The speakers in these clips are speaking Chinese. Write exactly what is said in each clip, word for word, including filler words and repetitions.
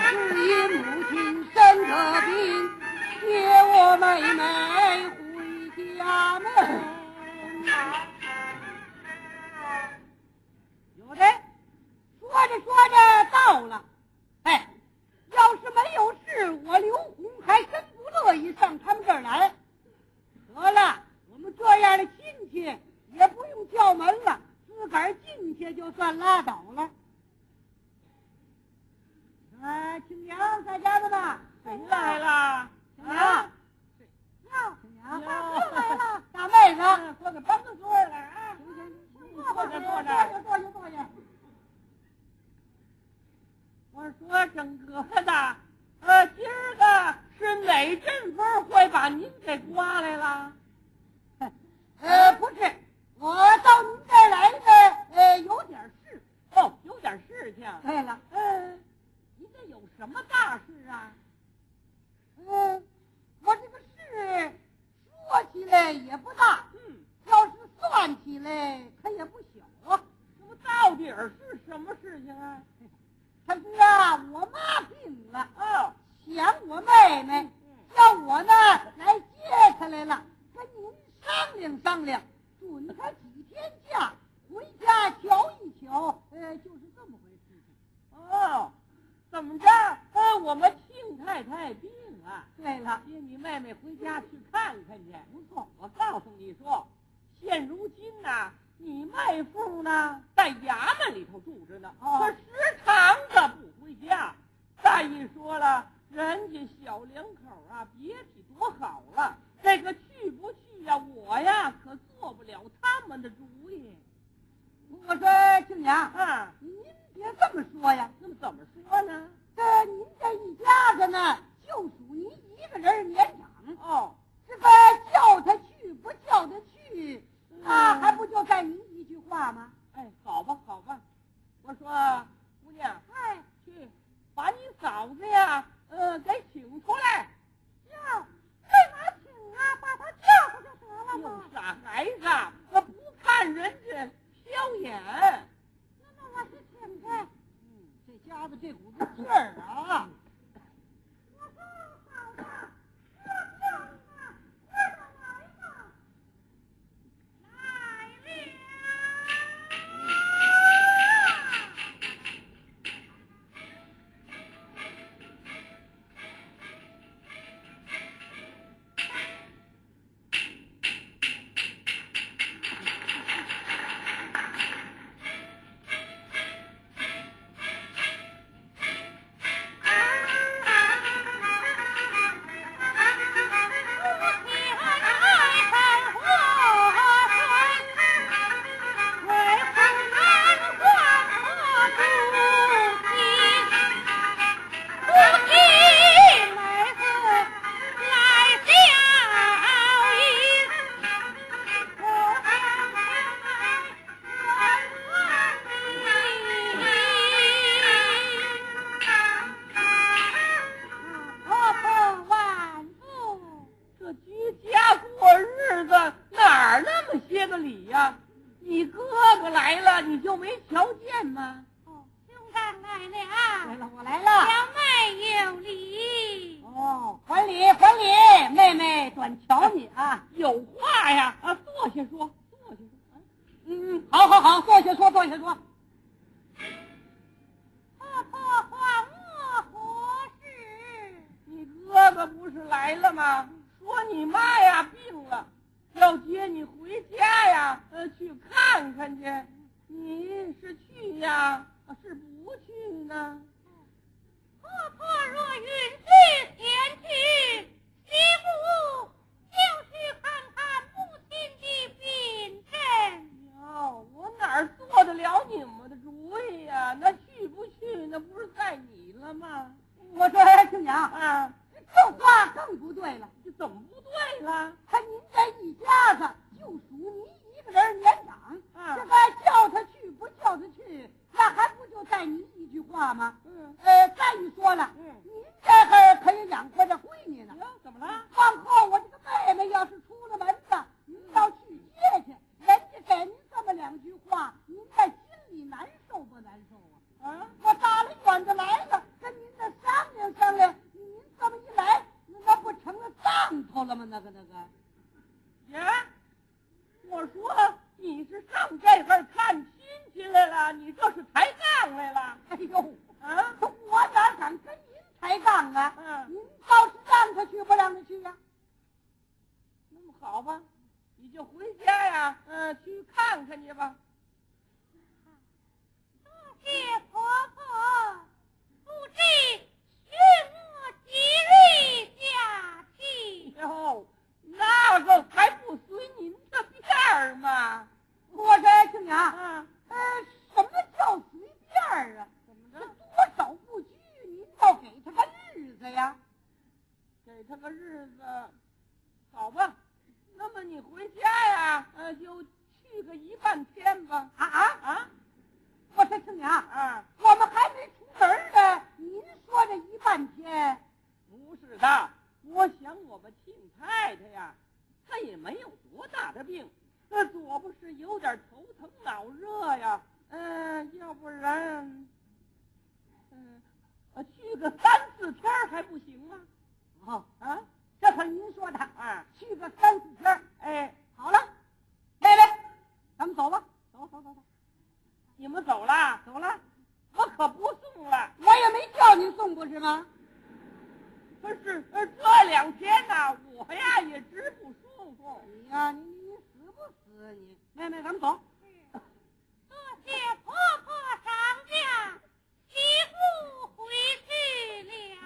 是因母亲生个病，接我妹妹回家门。有的说着说着到了，哎，要是没有事，我刘红还真不乐意上他们这儿来。得了，我们这样的亲戚也不用叫门了，自个儿进去就算拉倒了。啊，青娘在家呢吧？ 谁来了？ 青娘，呀，青娘，来了，大妹子， 坐个帮子座来啊！ 行行， 坐着坐着坐下坐下坐下。 我说整个的，呃，今儿个是哪阵风会把您给刮来了？ 呃，不是，我到您这儿来呢，呃，有点事。 哦，有点事情。 对了， 嗯，您这有什么大事啊？ 嗯，我这个事说起来也不大， 嗯， 要是算起来可也不小啊。 那么到底儿是什么事情啊？ 他是啊，我妈病了， 哦， 想我妹妹，叫我呢来接她来了，跟您商量商量，准她几天假，回家瞧一瞧，呃，就是这么回事情。 哦，怎么着？呃，我们庆太太病了。 对了， 接你妹妹回家去看看去。 不错， 我告诉你说，现如今呐、你妹夫呢在衙门里头住着呢， 哦可时常的不回家。再一说了，人家小两口啊，别提多好了。这个去不去呀、我呀可做不了他们的主意。 我说青娘啊， 您别这么说呀， 那么怎么说呢？ 这您这一家子呢，就属您一个人年长。 哦， 这个叫他去不叫他去，那还不就在您一句话吗？ 哎，好吧，好吧。我说姑娘， 哎， 去把你嫂子呀，呃，给请出来。 呀，干嘛请啊？把他叫出就得了有吗？ 傻孩子，我不看人家挑眼。 那那我去请他。嗯，这家子这股子劲儿啊！我说嫂子，我叫你呢，快点来吧。来了。难受不难受啊？啊！我大老远的来了，跟您这商吗？那个那个， 呀，我说你是上这边看亲戚来了，你这是抬杠来了？ 哎呦， 啊， 我哪敢跟您抬杠啊？ 嗯， 您倒是让他去不让他去呀、啊？ 那么好吧，你就回家呀，嗯、呃，去看看去吧。 谢婆婆，不知许我几日假期？ 哟，那个还不随您的便儿吗？ 我说亲娘， 啊， 呃，什么叫随便儿啊？ 怎么这着？ 多少不拘，您倒给他个日子呀？ 给他个日子，好吧。那么你回家呀，呃，就去个一半天吧。 啊啊啊！ 我说亲娘啊， 我们还没出门呢，您说这一半天？ 不是的，我想我们庆太太呀，她也没有多大的病，那左不是有点头疼脑热呀，嗯、呃，要不然，嗯、呃，去个三四天还不行吗？ 哦啊， 这可您说的啊， 去个三四天。 哎， 好了，妹妹，咱们走吧，走走走走。 你们走了？ 走了， 我可不送了。 我也没叫您送，不是吗？ 可是呃这两天呢，我呀也直不舒服。 你呀，你你你死不死你？妹妹，咱们走。 多谢婆婆赏驾，媳妇回去了。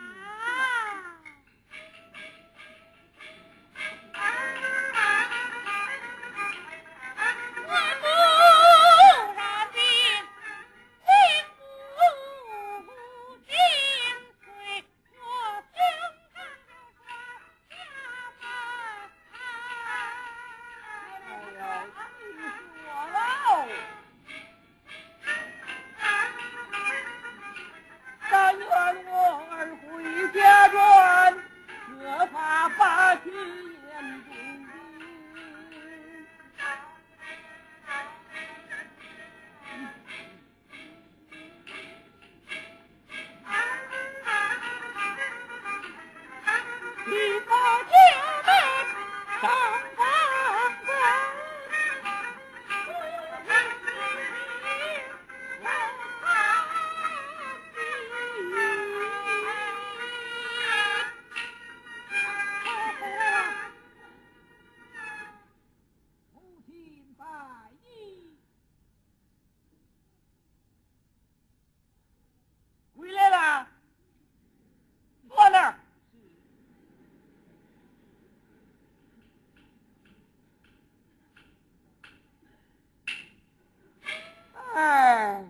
我不然的媳妇紧随我兄长下门。 哎呀，气死我喽！但愿我儿回家转，可怕把去眼中钉。 一个家门上房门， 母亲拜你。 回来了，坐那儿。哎，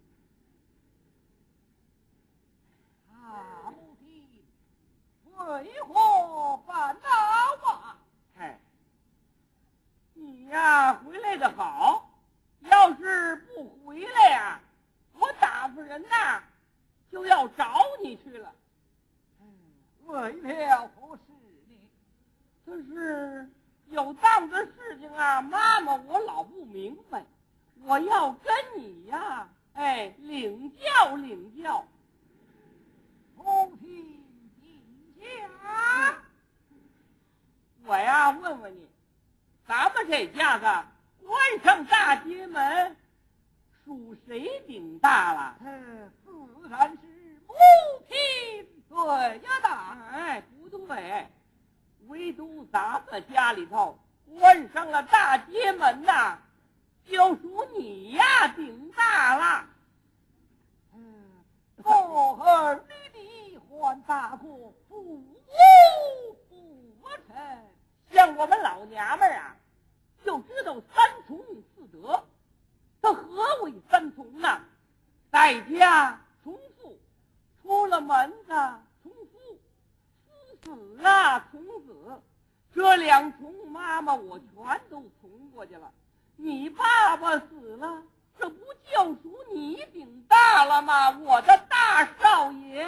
啊，母亲，为何办那话？ 哎，你呀回来的好，要是不回来呀，我打发人呐就要找你去了。 为了何事呢？ 可是有档子事情啊，妈妈我老不明白，我要跟你呀，哎，领教领教。 母亲请讲。 我呀问问你，咱们这家子关上大街门，属谁顶大了？ 嗯，自然是母亲对呀大。 哎，不对，唯独咱们家里头关上了大街门呐，就属你呀顶大了。 嗯，我儿女的还大过父母不成。 像我们老娘们儿啊，就知道三从四德。这何为三从呢？在家从父，出了门子从夫，夫死啊从子。这两从妈妈我全都从过去了。你爸爸死了，这不就属你顶大了吗？我的大少爷。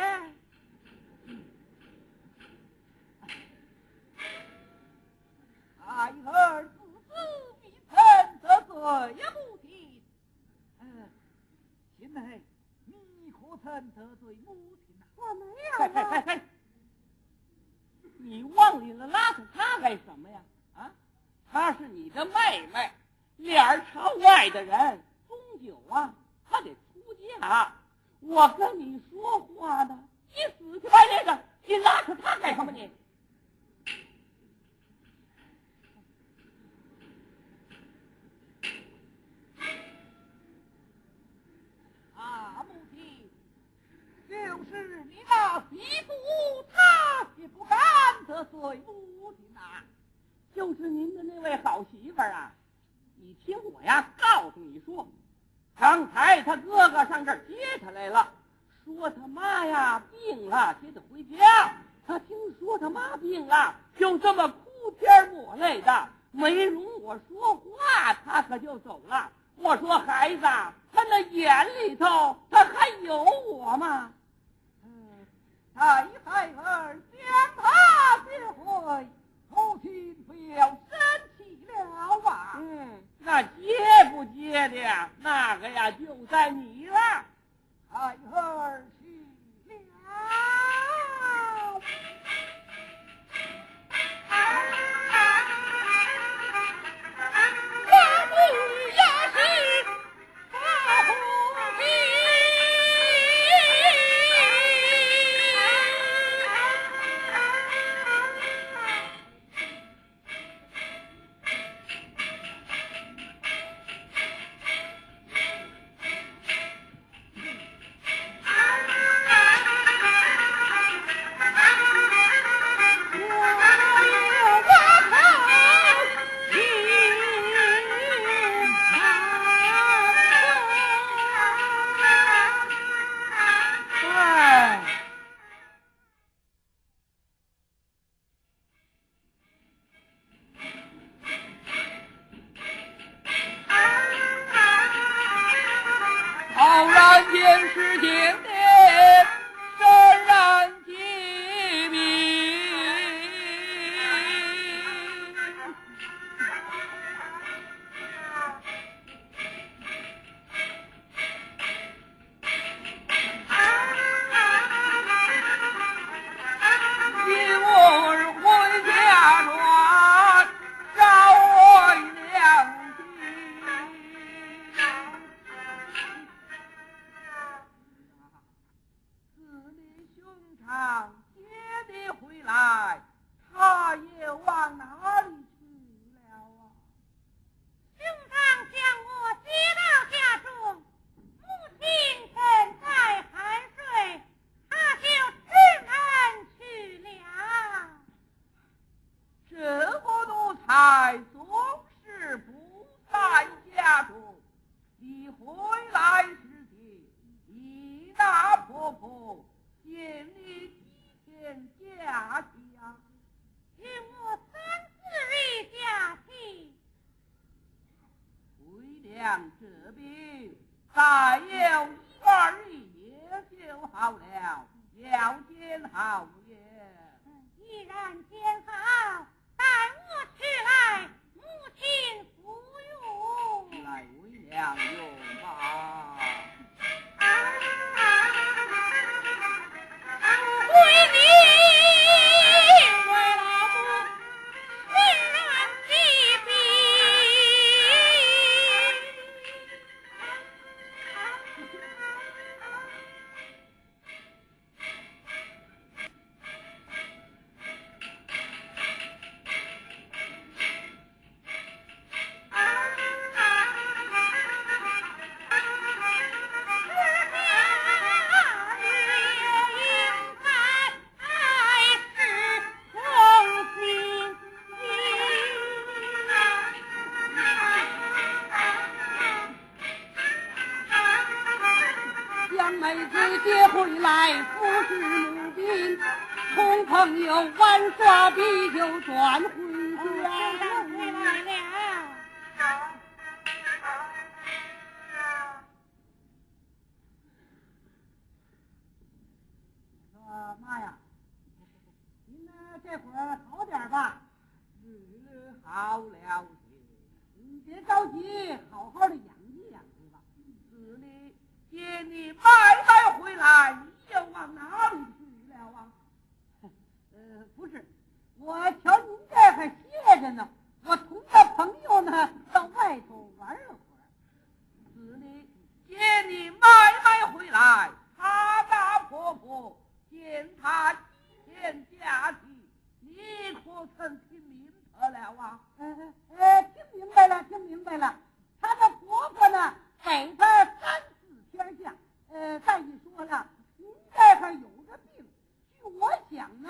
孩儿自私必曾得罪呀母亲。嗯，亲妹，你可曾得罪母亲呐？ 我没嘿有啊。 嘿嘿嘿， 你往里了拉扯她干什么呀？啊，她是你的妹妹，脸儿朝外的人，终究啊，她得出嫁。我跟你说话呢，你死去吧那个，你拉扯她干什么你？ 啊，母亲，就是你那媳妇，她也不敢得罪母亲呐。 就是您的那位好媳妇儿啊，你听我呀，告诉你说，刚才他哥哥上这儿接他来了，说他妈呀病了，接他回家。他听说他妈病了，就这么哭天抹泪的，没容我说话，他可就走了。我说孩子，他那眼里头他还有我吗？ 嗯，太孩儿将他接回，母亲不要生气了啊。 嗯，那接不接的呀？那个呀，就在你了。 孩儿去了。 我不也是大夫的。 浩然间世间的神然机密，因我儿回家转，找我娘子女兄长接你回来，他也往哪里去了啊？ 兄长将我接到家中，母亲正在酣睡，他就出门去了。 这个奴才总是不在家中，你回来时节，你那婆婆限你几天假期啊？ 给我三四日假期。 回娘这边再有一二日也就好了，要见好也。 既然见好，待我去来，母亲服用。 来为娘用吧。 为你为老母欣然起笔。 将妹子接回来，服侍母亲，同朋友玩耍啤酒转回家。 回来了。 说妈呀，您呢这会儿好点吧？日日好了些，你别着急，好好的养一养，对吧？子里接你白白回来，你又往哪里去了啊？呃，不是，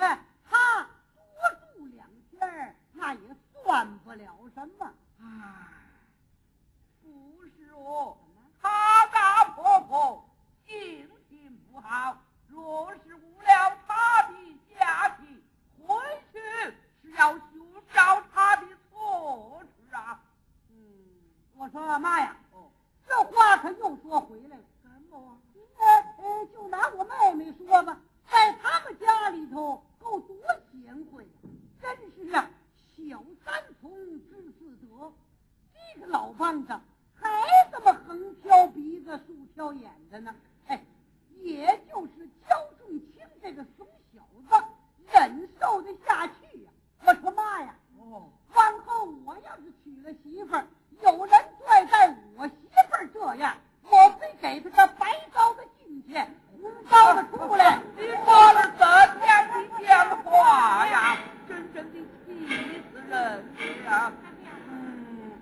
子，他多住两天那也算不了什么。 唉，不是哦，他大婆婆心情不好，若是误了他的假期，回去是要修掉他的错事啊。 嗯，我说妈呀， 哦， 这话可又说回来了。 什么啊？ 呃呃，就拿我妹妹说吧，在他们家里头够多贤惠呀，真是啊，小三从知四德。这个老帮子还这么横挑鼻子竖挑眼的呢。哎，也就是焦仲卿这个怂小子忍受得下去呀、啊。我说妈呀， 哦， 往后我要是娶了媳妇儿，有人对待我媳妇儿这样，我非给他个白糟的进去，红糟的出来。 你说了怎样的讲话呀？真正的气死人了。嗯，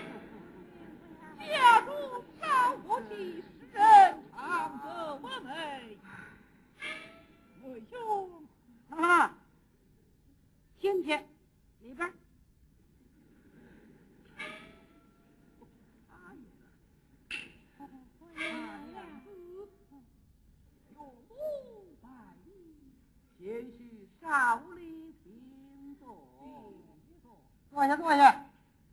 家中少夫妻十人，常得我美。为兄啊，亲戚里边。 也许少里听坐， 坐下，坐下。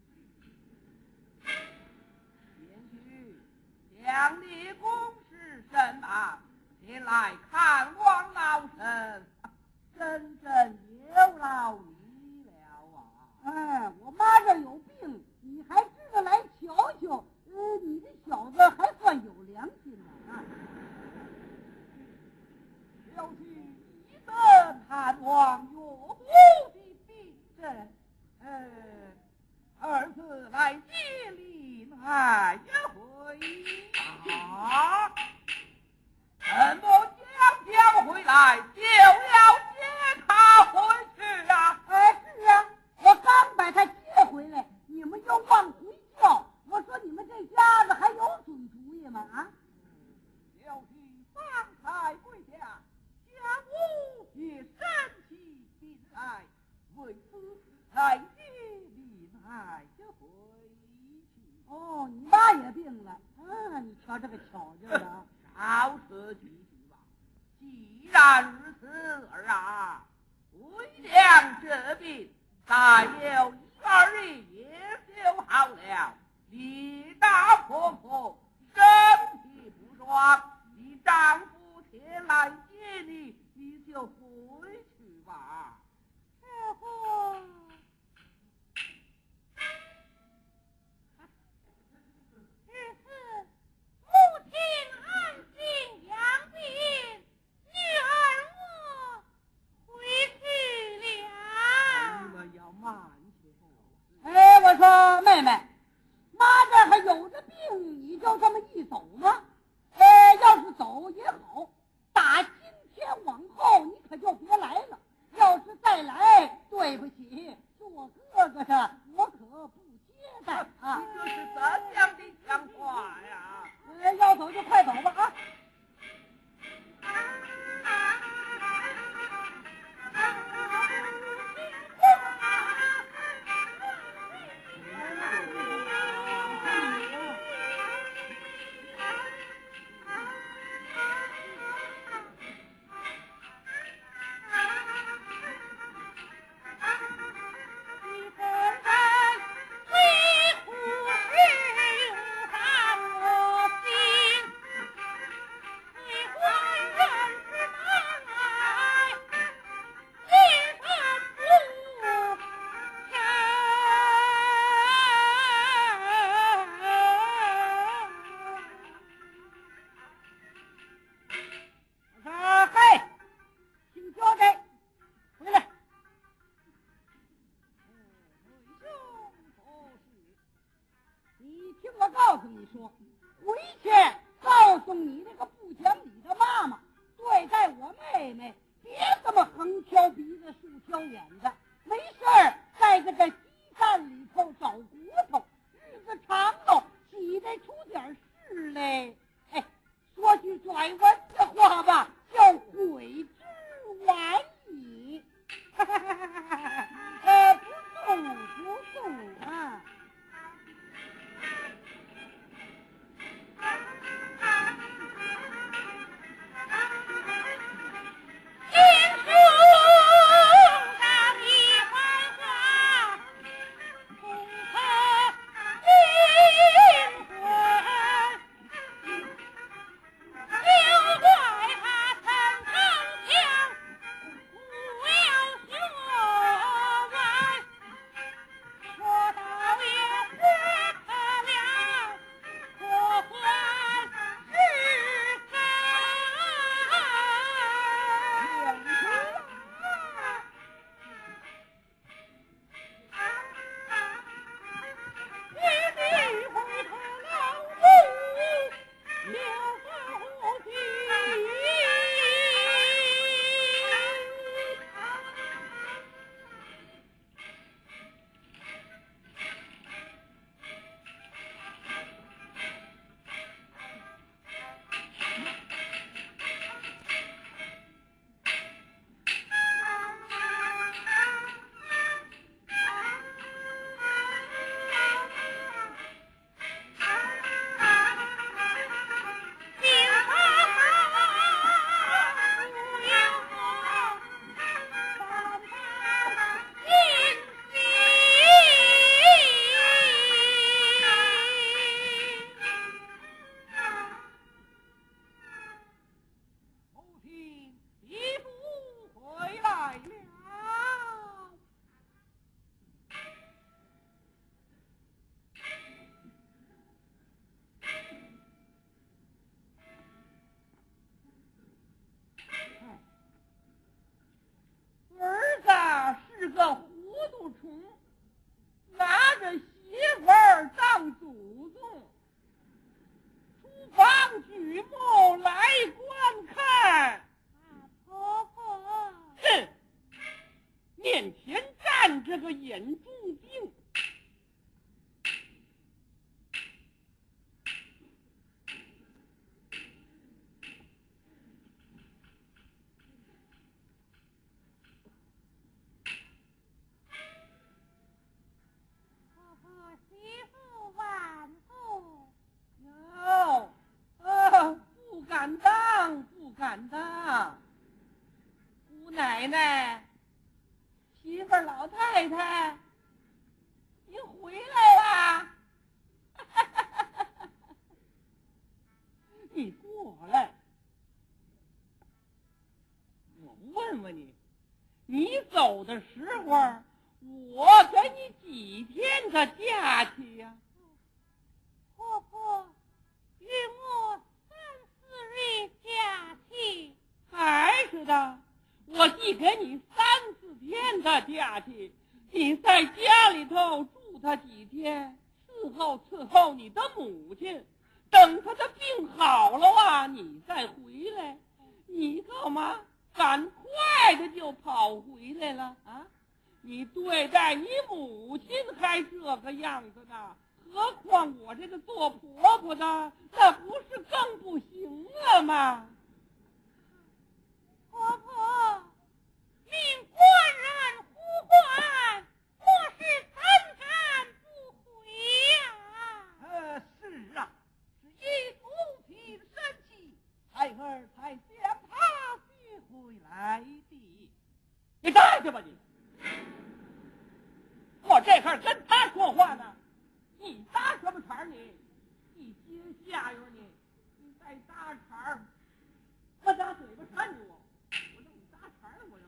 也许乡里公事甚忙，前来看望老臣，真正有劳你了啊！ 哎，我妈这有病，你还知道来瞧瞧？呃，你这小子还算有良心呢啊！ 要去一登探望岳母的病症，呃，儿子来接林海一回啊，怎么将将回来就要接他回去啊？ 哎，是啊，我刚把他接回来，你们又往回叫，我说你们这家子还有准主意吗？啊！ 要去方才归家，家母也生气病来，为此来接林海就回去。 哦，你妈也病了，啊，你瞧这个巧劲儿的啊！ 少此几句吧。既然如此儿啊，为娘这病再有一二日也就好了。你大婆婆身体不爽，你丈夫前来接你，你就回去吧。 这不日子母亲安心养病，女儿我回去你了。 们要慢些。 哎，我说妹妹，妈这还有着病，你就这么一走吗？哎，要是走也好，打今天往后你可就别来了。要是再来，对不起，做哥哥的我可不接待啊！ 你这是怎样的讲话呀？ 哎，要走就快走吧啊！拐弯的话吧，叫悔之晚矣。 面前站着个眼中钉。 婆婆媳妇万福。 哟，啊，不敢当，不敢当。姑奶奶，媳妇儿老太太，您回来啦！你过来，我问问你，你走的时候，我给你几天的假期呀、 婆婆与我三四日假期。 还是的，我既给你三四天的假期，你在家里头住他几天，伺候伺候你的母亲，等他的病好了啊，你再回来。你干嘛赶快的就跑回来了啊？你对待你母亲还这个样子呢，何况我这个做婆婆的，那不是更不行了吗？ 婆婆，命官人呼唤，我是怎敢不回呀？ 呃，是啊，是因母亲生气，孩儿才将他接回来的。 你站去吧你！我这会儿跟他说话呢，你搭什么茬儿你？一接下人你，你再搭茬儿，我打嘴巴扇你我，我让你搭茬儿，我让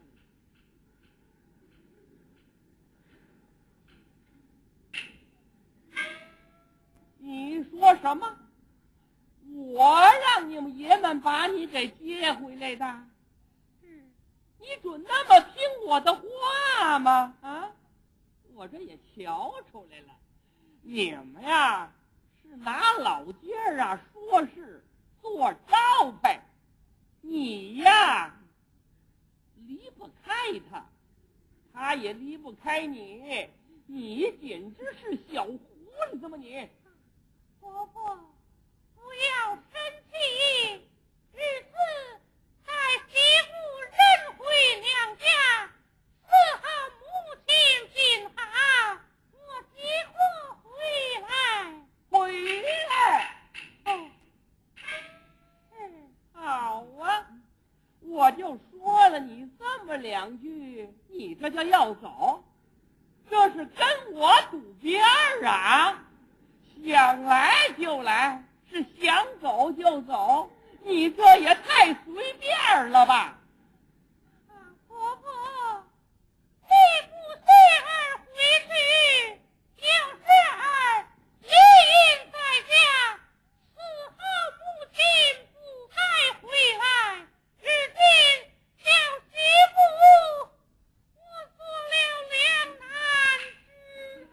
你。你说什么？我让你们爷们把你给接回来的？ 是。 你准那么听我的话吗？啊，我这也瞧出来了，你们呀是拿老劲儿啊说事做招牌，你呀离不开他，他也离不开你，你简直是小狐狸子吗你？ 婆婆，不要生气，日子待媳妇认回娘家，伺候母亲病好，我即刻回来。 回来。 哦，是。 好啊，我就说了你这么两句，你这就要走，这是跟我赌边儿啊！想来就来，是想走就走，你这也太随便了吧？ 啊，婆婆，你不随儿回去，就是儿一人在家，伺候母亲不该回来。如今小媳妇，我做了两难之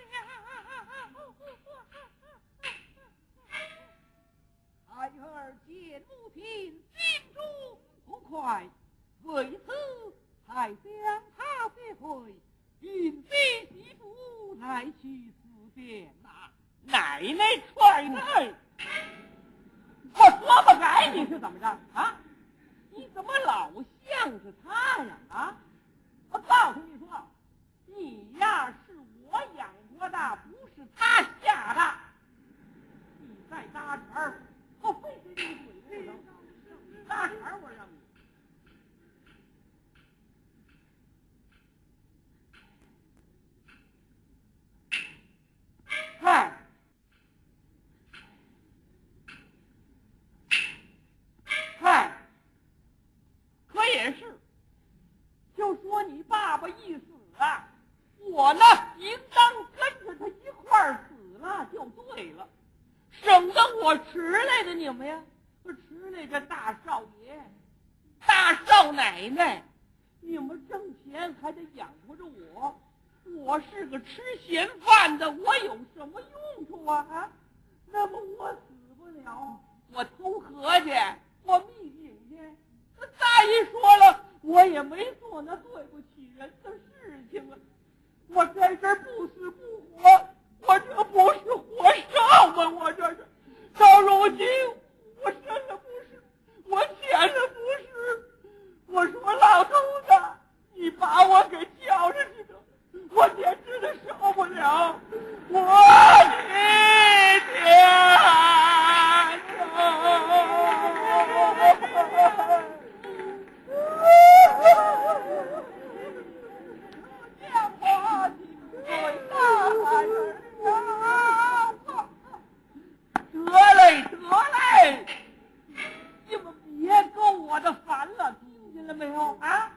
了。 孩儿见母亲心中不快，为此才将他接回，允许媳妇来去辞别呐。 奶奶踹奶！我说不改你是怎么着啊？你怎么老向着他呀？啊！我告诉你说，你呀是我养活的，不是他下的。你再搭茬儿，我非给你嘴里头搭茬儿，我让你。嗨，嗨，可也是，就说你爸爸一死啊，我呢应当跟着他一块儿死了就对了，省得我迟来的你们呀，迟来这大少爷、大少奶奶，你们挣钱还得养活着我，我是个吃闲饭的，我有什么用处啊？啊，那么我死不了，我偷河去，我密警去，再一说了，我也没做那对不起人的事听了，我这是不死不活，我这不是活烧吗？我这是到如今我什么不是，我欠了不是。我说老头子，你把我给叫上去的，我简直的受不了，我的天哪！见我最大人啊！得嘞得嘞，你们别勾我的烦了，听见了没有啊？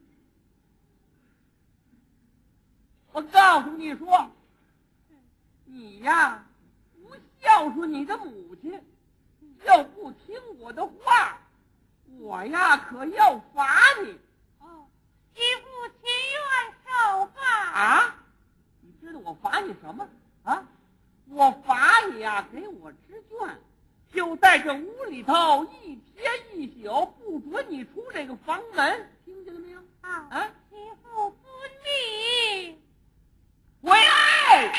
我告诉你说，你呀不孝顺你的母亲，又不听我的话，我呀可要罚你。 哦，媳妇情愿受罚啊？你知道我罚你什么啊？我罚你呀，给我支卷，就在这屋里头一天一宿，不准你出这个房门，听见了没有？ 啊啊！ 媳妇遵命。 回来！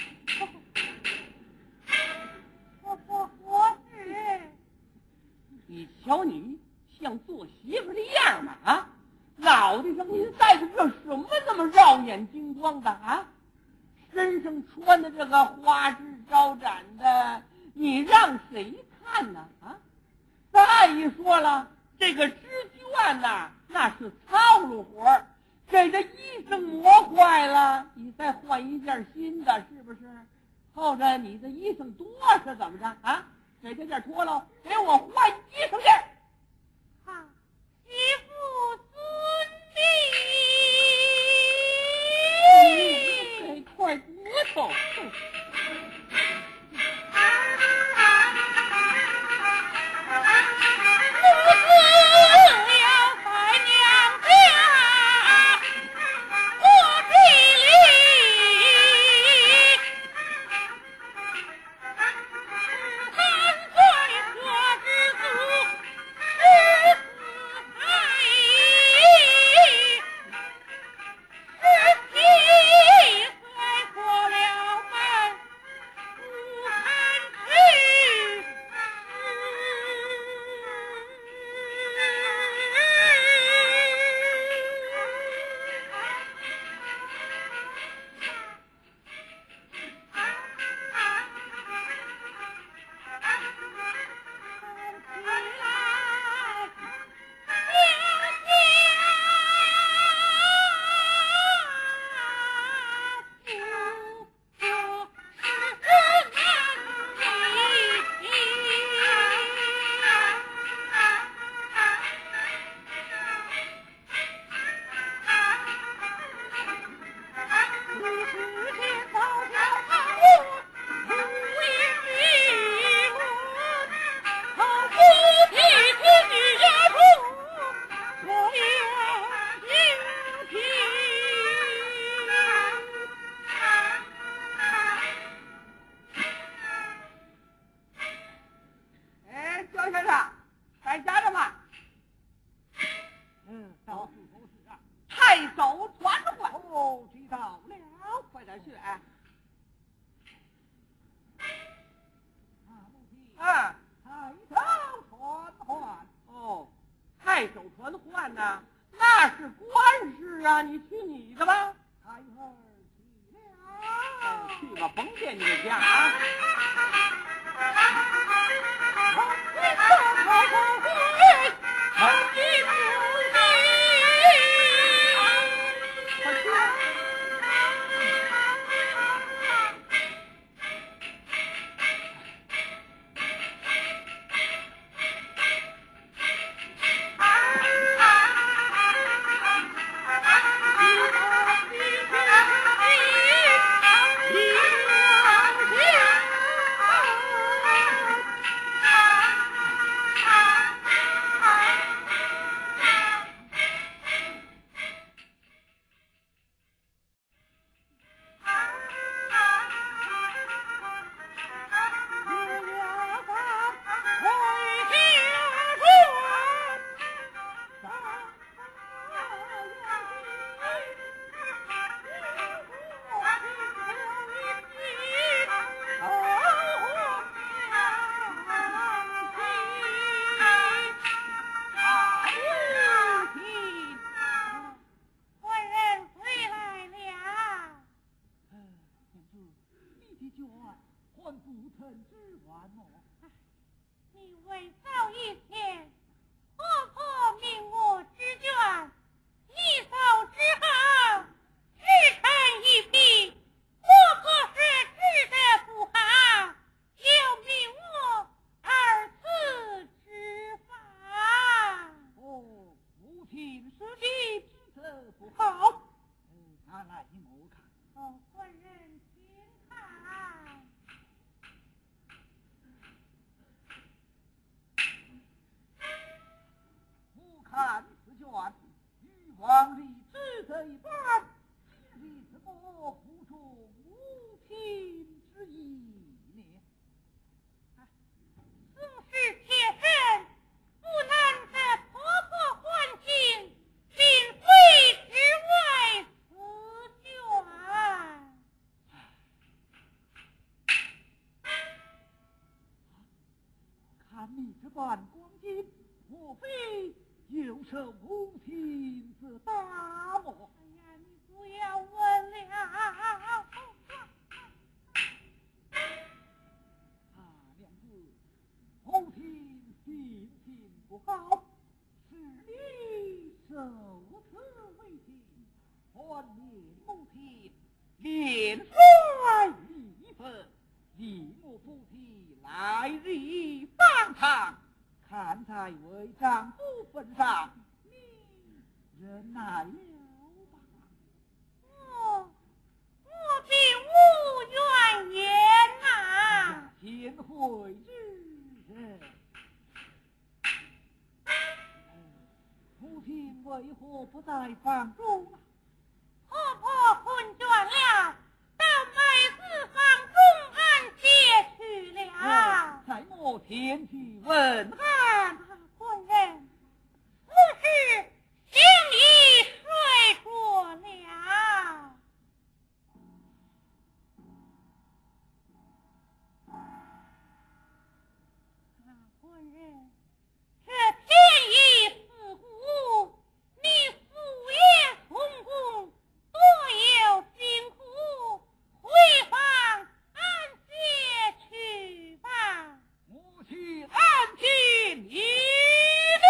我不合适。 你瞧你像做媳妇的样吗？啊，脑袋上您戴着这什么那么耀眼金光的啊？身上穿的这个花枝招展的，你让谁看呢？啊！再一说了，这个织卷呐，那是操劳活儿，给这衣裳磨坏了，你再换一件新的，是不是？后着你的衣裳多是怎么着啊？给这件脱了，给我换衣裳去。 好，媳妇遵命。 给块骨头。 臣之万莫。 你为早一天，婆婆命我之卷，一扫之后，只臣一笔，婆婆是治得不好，又命我二次执法。 哦，母亲是你治得不好。嗯，拿来你莫看。 哦，官人请看。 我看此卷，与往日只这一般，今日怎么不中母亲之意呢？ 宋氏妾身不能得婆婆欢心，并非只为此卷。 看你这般光景，莫非又受母亲之大莫？ 哎呀，你不要问了。 啊，娘子，母亲心情不好，是你受此为情，还念母亲连衰一分，令我夫妻来日方长。看在为丈夫份上，你忍耐了吧。 我我并无怨言呐。 贤惠之人，母亲为何不在房中啊？ 婆婆困倦了，到梅子房中安歇去了。 在我前去问安。 官人，此事请已睡过了。官人，这天已四顾，你夙夜从公，多有辛苦，回房安歇去吧。 母亲安静一礼。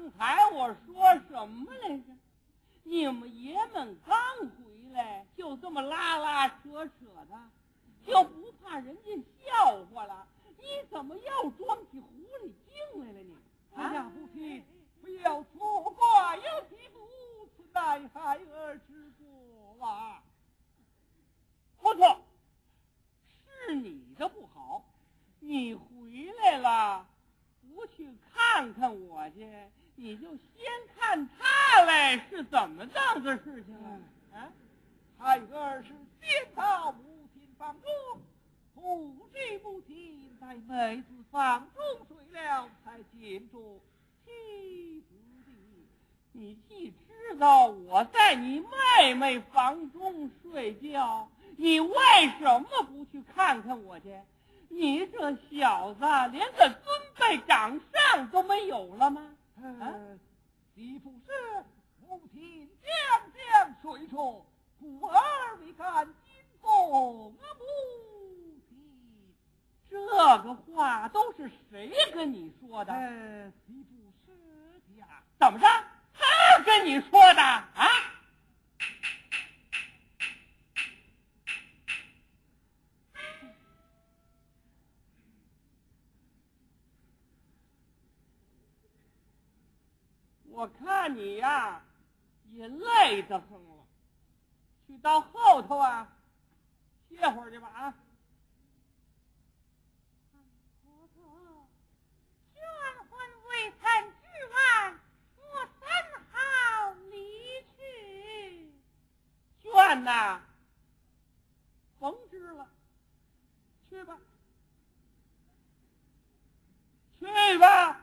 刚才我说什么来着？你们爷们刚回来，就这么拉拉扯扯的，就不怕人家笑话了？你怎么又装起狐狸精来了你？ 哎呀，父亲，不要错怪有其父，此乃孩儿之过啊！ 不错，是你的不好，你回来了，不去看看我去，你就先看他来，是怎么档子事情啊？啊， 孩儿是先到母亲房中，不知母亲在妹子房中睡了，才见着妻子的。 你既知道我在你妹妹房中睡觉，你为什么不去看看我去？你这小子连个尊卑长相都没有了吗？ 啊，媳妇是母亲将将睡着，故儿未看惊动母亲。 这个话都是谁跟你说的？ 呃，媳妇是的。 怎么着？他跟你说的啊？我看你呀，也累得很了，去到后头啊，歇会儿去吧啊。 婆婆，卷婚未曾知完，我怎好离去？ 卷呐，甭知了，去吧，去吧。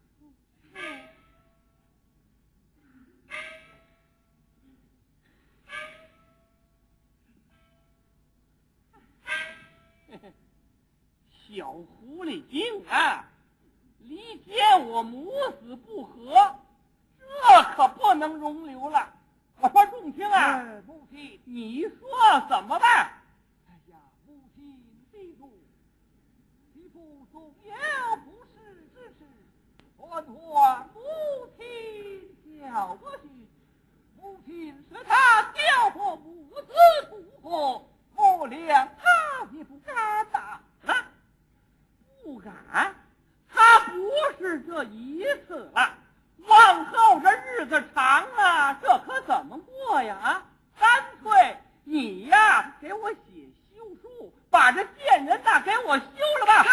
小狐狸精啊，离间我母子不和，这可不能容留了。我说仲卿啊， 呃母亲， 你说怎么办？ 哎呀，母亲记住，媳妇总有不是之事，还望母亲教我去。母亲是他教我母子不和，我谅他也不敢呐。 啊，不敢，他不是这一次了，往后这日子长了，这可怎么过呀？啊，干脆你呀给我写休书，把这贱人呐给我休了吧。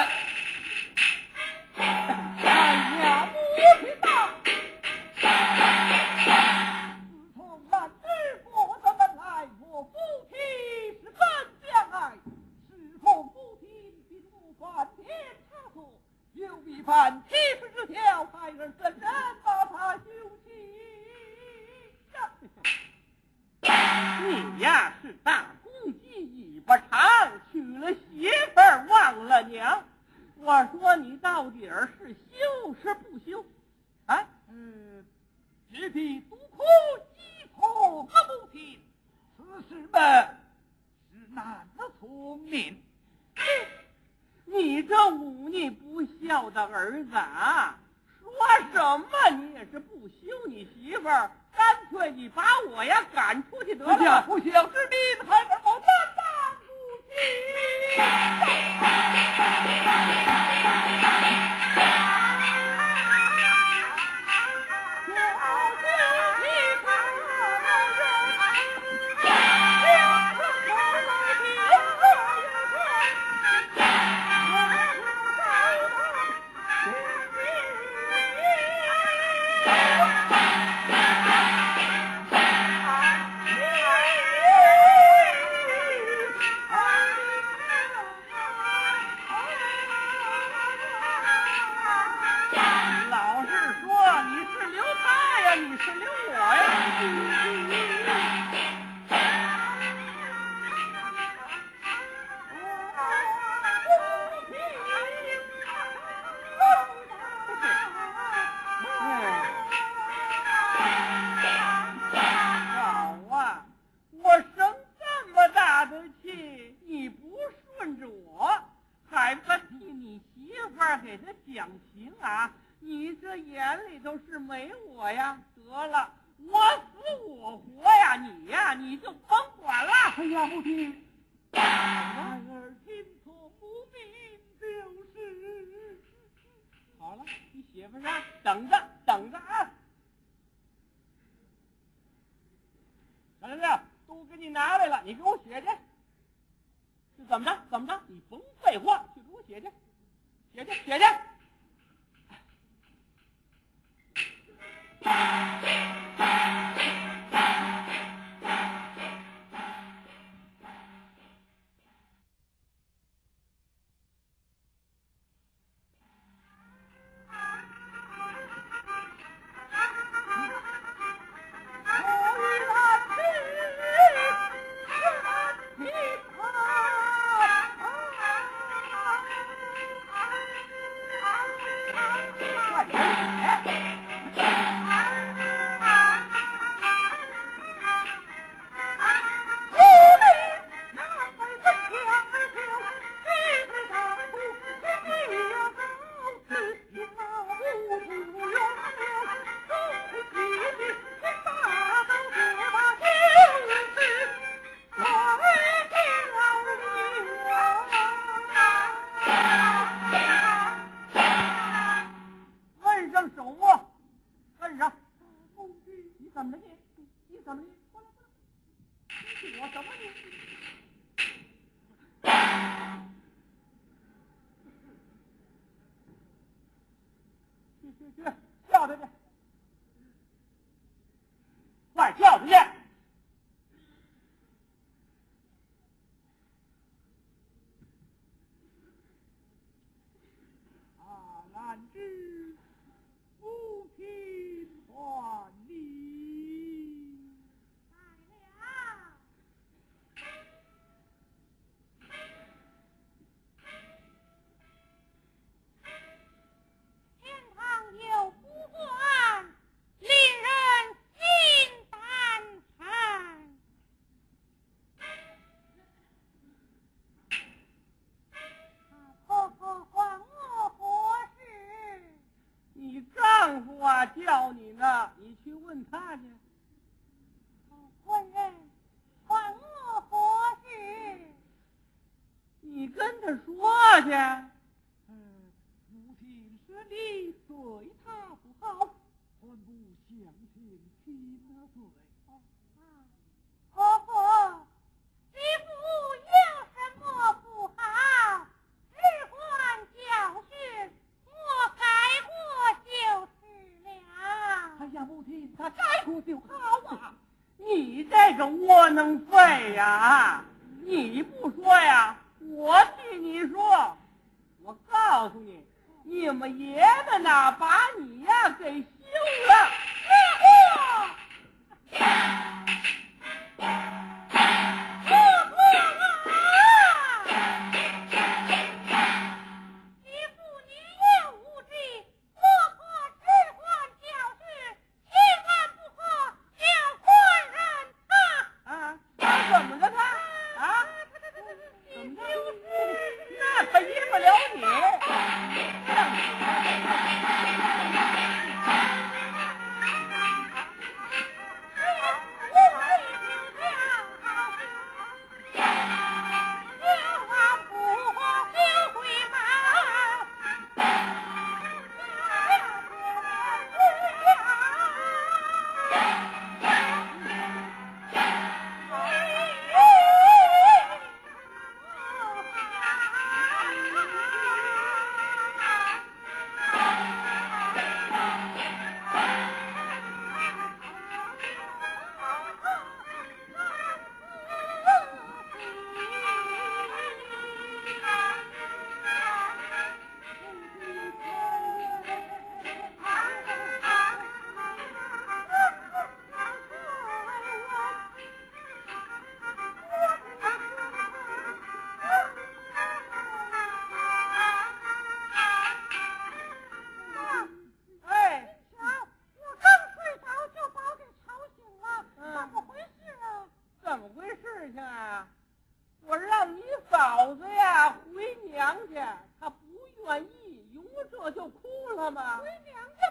哎呀，母亲呐！自从那日过的门来，我夫妻是本相爱，侍奉母亲并无犯天差错，有违反七十之条，孩儿怎能把他休妻呀？ 你呀是大公鸡尾巴长，娶了媳妇儿忘了娘。我说你到底儿是休是不休？啊， 嗯，只比独哭一从母亲，此事们是难的聪明。 你这忤逆不孝的儿子啊，说什么你也是不休你媳妇儿，干脆你把我呀赶出去得不孝了。 不孝之民，孩儿我担当不起。 老是说你是留他呀，你是留我呀？好啊，我生这么大的气，你不顺着我，还不替你媳妇儿给他讲情啊？你你这眼里头是没我呀？得了，我死我活呀，你呀你就甭管了。 哎呀，母亲，孩儿听从母命就是。 好了，你媳妇上等着等着啊！小玲玲，都给你拿来了，你给我写去。是怎么着？怎么着？你甭废话，去给我写去，写去写去。叫你呢，你去问他去。 问人还我何事？ 你跟他说去。 嗯，母亲是你对他不好，还不相信亲了罪。 婆婆，媳妇有什么不好？只管教训，我改过就是了。 哎呀，母亲，他改过就好啊。 你这个窝囊废呀！你不说呀，我替你说。我告诉你，你们爷们呐，把你呀给休了。 别过！婆婆啊！媳妇年幼无知，婆婆只管教训，千万不可叫官人他。 啊，他怎么着他？啊？怎么着？那他依不了你。回娘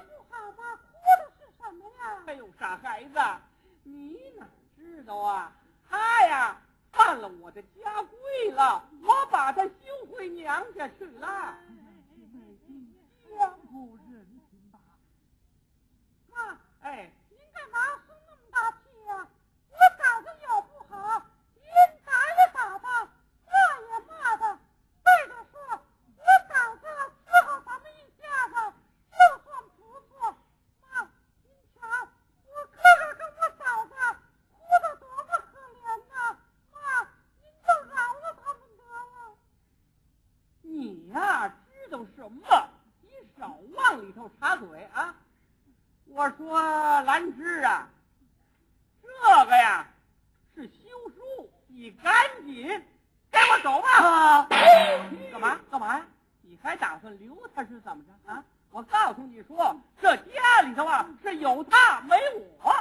哎呦，傻孩子，你哪知道啊？他呀犯了我的家规了，我把他休回娘家去了。 相互认亲吧。 妈， 哎， 您干嘛生那么大气呀？我早就有不好，您打也打他，骂也骂他，对着说，我早就伺候咱们一家子，就算不错。妈，您瞧，我哥哥跟我嫂子哭得多么可怜呐！妈，您就饶了他们得了。 你呀知道什么？你少往里头插嘴啊！我说兰芝啊，这个呀是休书，你赶紧给我走吧！ 啊， 干嘛干嘛呀？你还打算留他是怎么着啊？我告诉你说，这家里头啊是有他没我。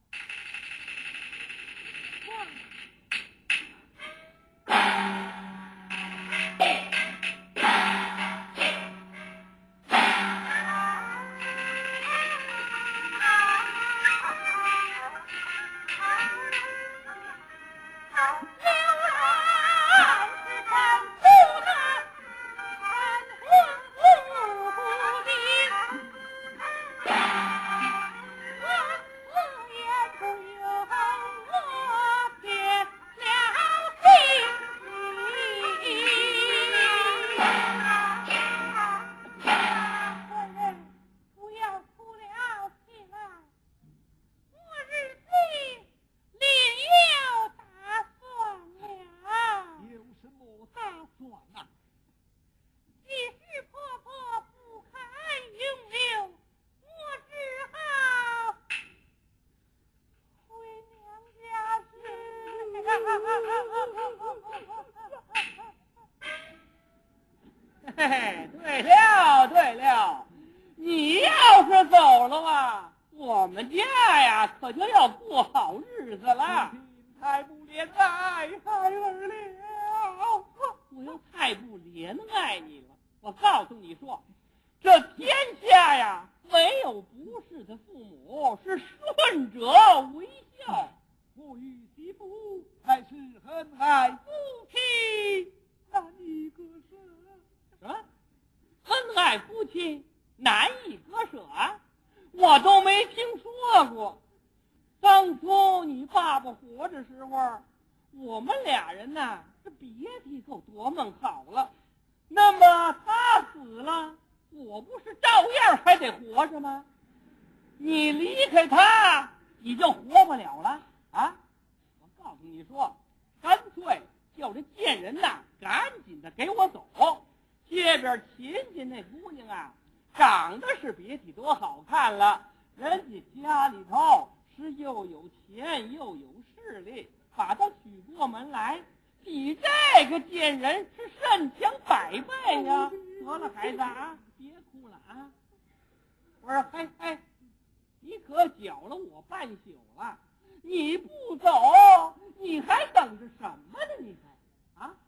嘿嘿，对了对了，你要是走了啊，我们家呀可就要过好日子了。 太不怜爱孩儿了， 我又太不怜爱你了。我告诉你说，这天下呀没有不是的父母，是顺者为孝。 我与媳妇还是很爱夫妻，难以割舍。 什么？恩爱夫妻难以割舍啊？我都没听说过。当初你爸爸活着时候，我们俩人呐，这别提够多么好了。那么他死了，我不是照样还得活着吗？你离开他，你就活不了了啊！我告诉你说，干脆叫这贱人呐，赶紧的给我走。这边秦家那姑娘啊，长得是别提多好看了，人家家里头是又有钱又有势力，把她娶过门来，比这个贱人是善强百倍呀！得了，孩子啊，别哭了啊！我说，嘿嘿，你可搅了我半宿了，你不走，你还等着什么呢？你还啊？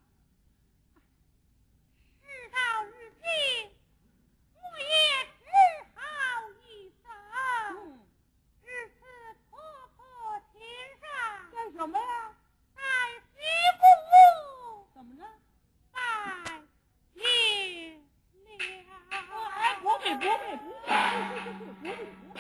事到如今，我也只好一走。 嗯， 日次婆婆请上， 干什么呀？ 在西部怎么着？ 拜业了。 哎，不必不必不必不必不必。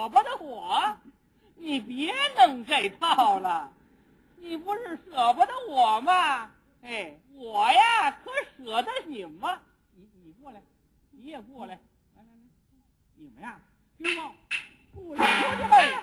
舍不得我？你别弄这套了，你不是舍不得我吗？哎，我呀可舍得你吗？你你过来，你也过来，来来来，你们呀，听吗？过来说去呗。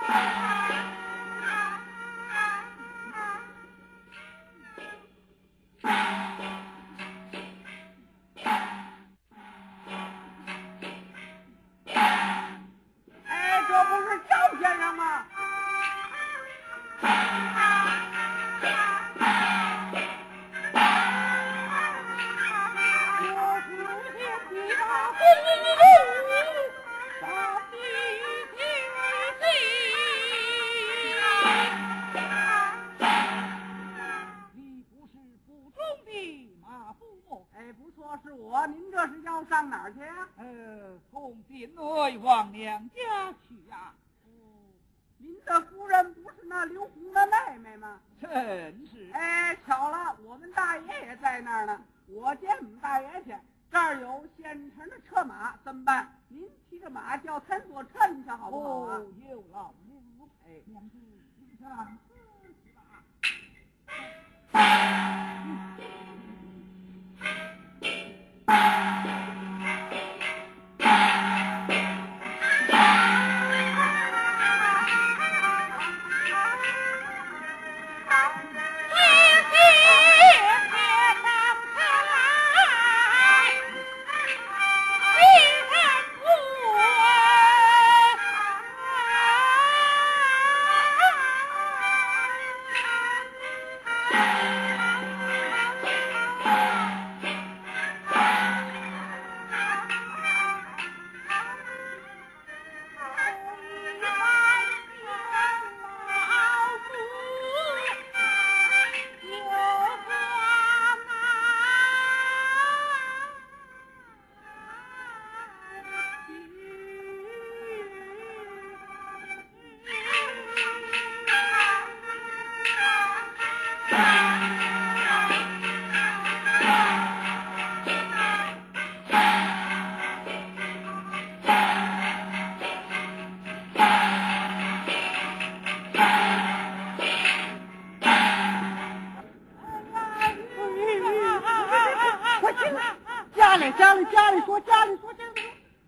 上哪儿去呀、啊？ 呃，送进内往娘家去呀、啊。 哦，您的夫人不是那刘红的妹妹吗？ 真是。 哎，巧了，我们大爷也在那儿呢。我接我们大爷去，这儿有现成的车马，怎么办？您骑着马叫他坐车，您瞧好不好啊？ 哦，有劳您。哎，娘子，请上自去吧。 家里家里家里说家里说家里说，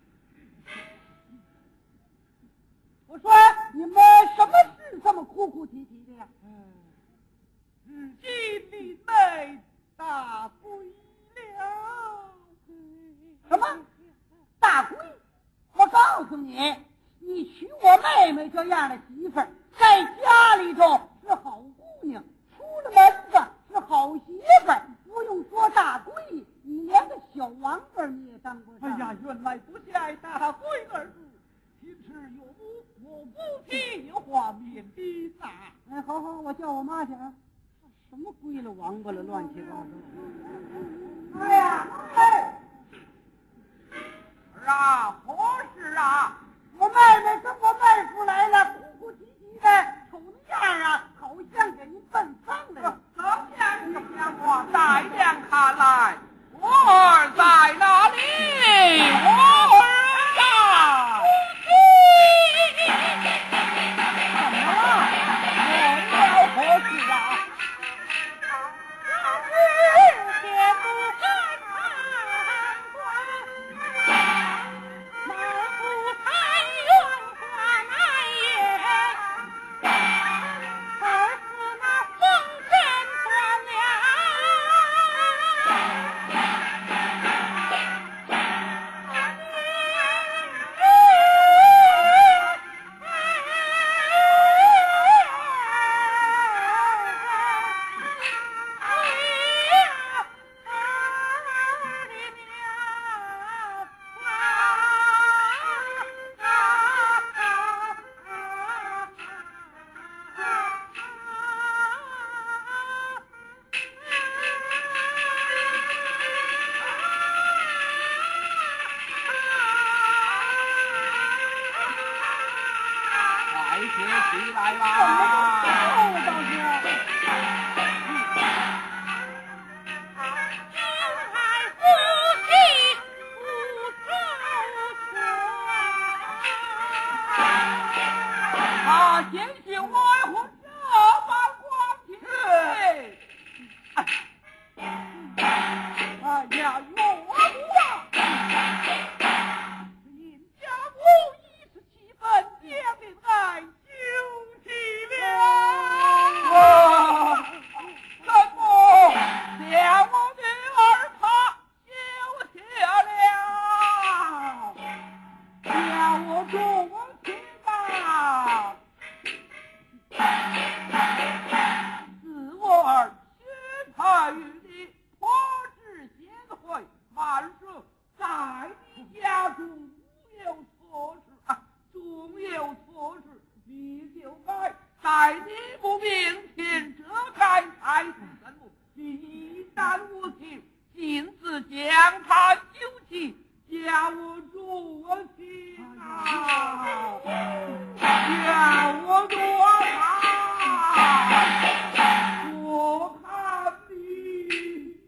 我说你们什么事这么哭哭啼啼的呀？ 如今林妹大归了。 什么大归？我告诉你，你娶我妹妹这样的媳妇儿，在家里头是好姑娘，出了门子是好媳妇儿，不用说大闺，你连个小王八你也当不上。 哎呀，原来不在大闺二字，平时有母我不提有画面的呐。 哎，好好，我叫我妈去啊。什么归了王八了，乱七八糟。 哎呀，哎，儿啊，何事啊？ 我妹妹跟我妹夫来了，哭哭啼啼的，瞅那样啊，好像给您奔丧来了。 怎么样？怎么样？我大眼看来，我儿在哪里？我儿啊！ 怎么了？我要何事啊？ 起来吧！ 倒是。 啊，先去外户这般光去。 哎呀，哟啊！人家无一是七分将的爱情。 做事，你就该在你不面前遮开太子神木。一旦我听，亲自将他揪起，叫我入心啊！叫我多他，我看你，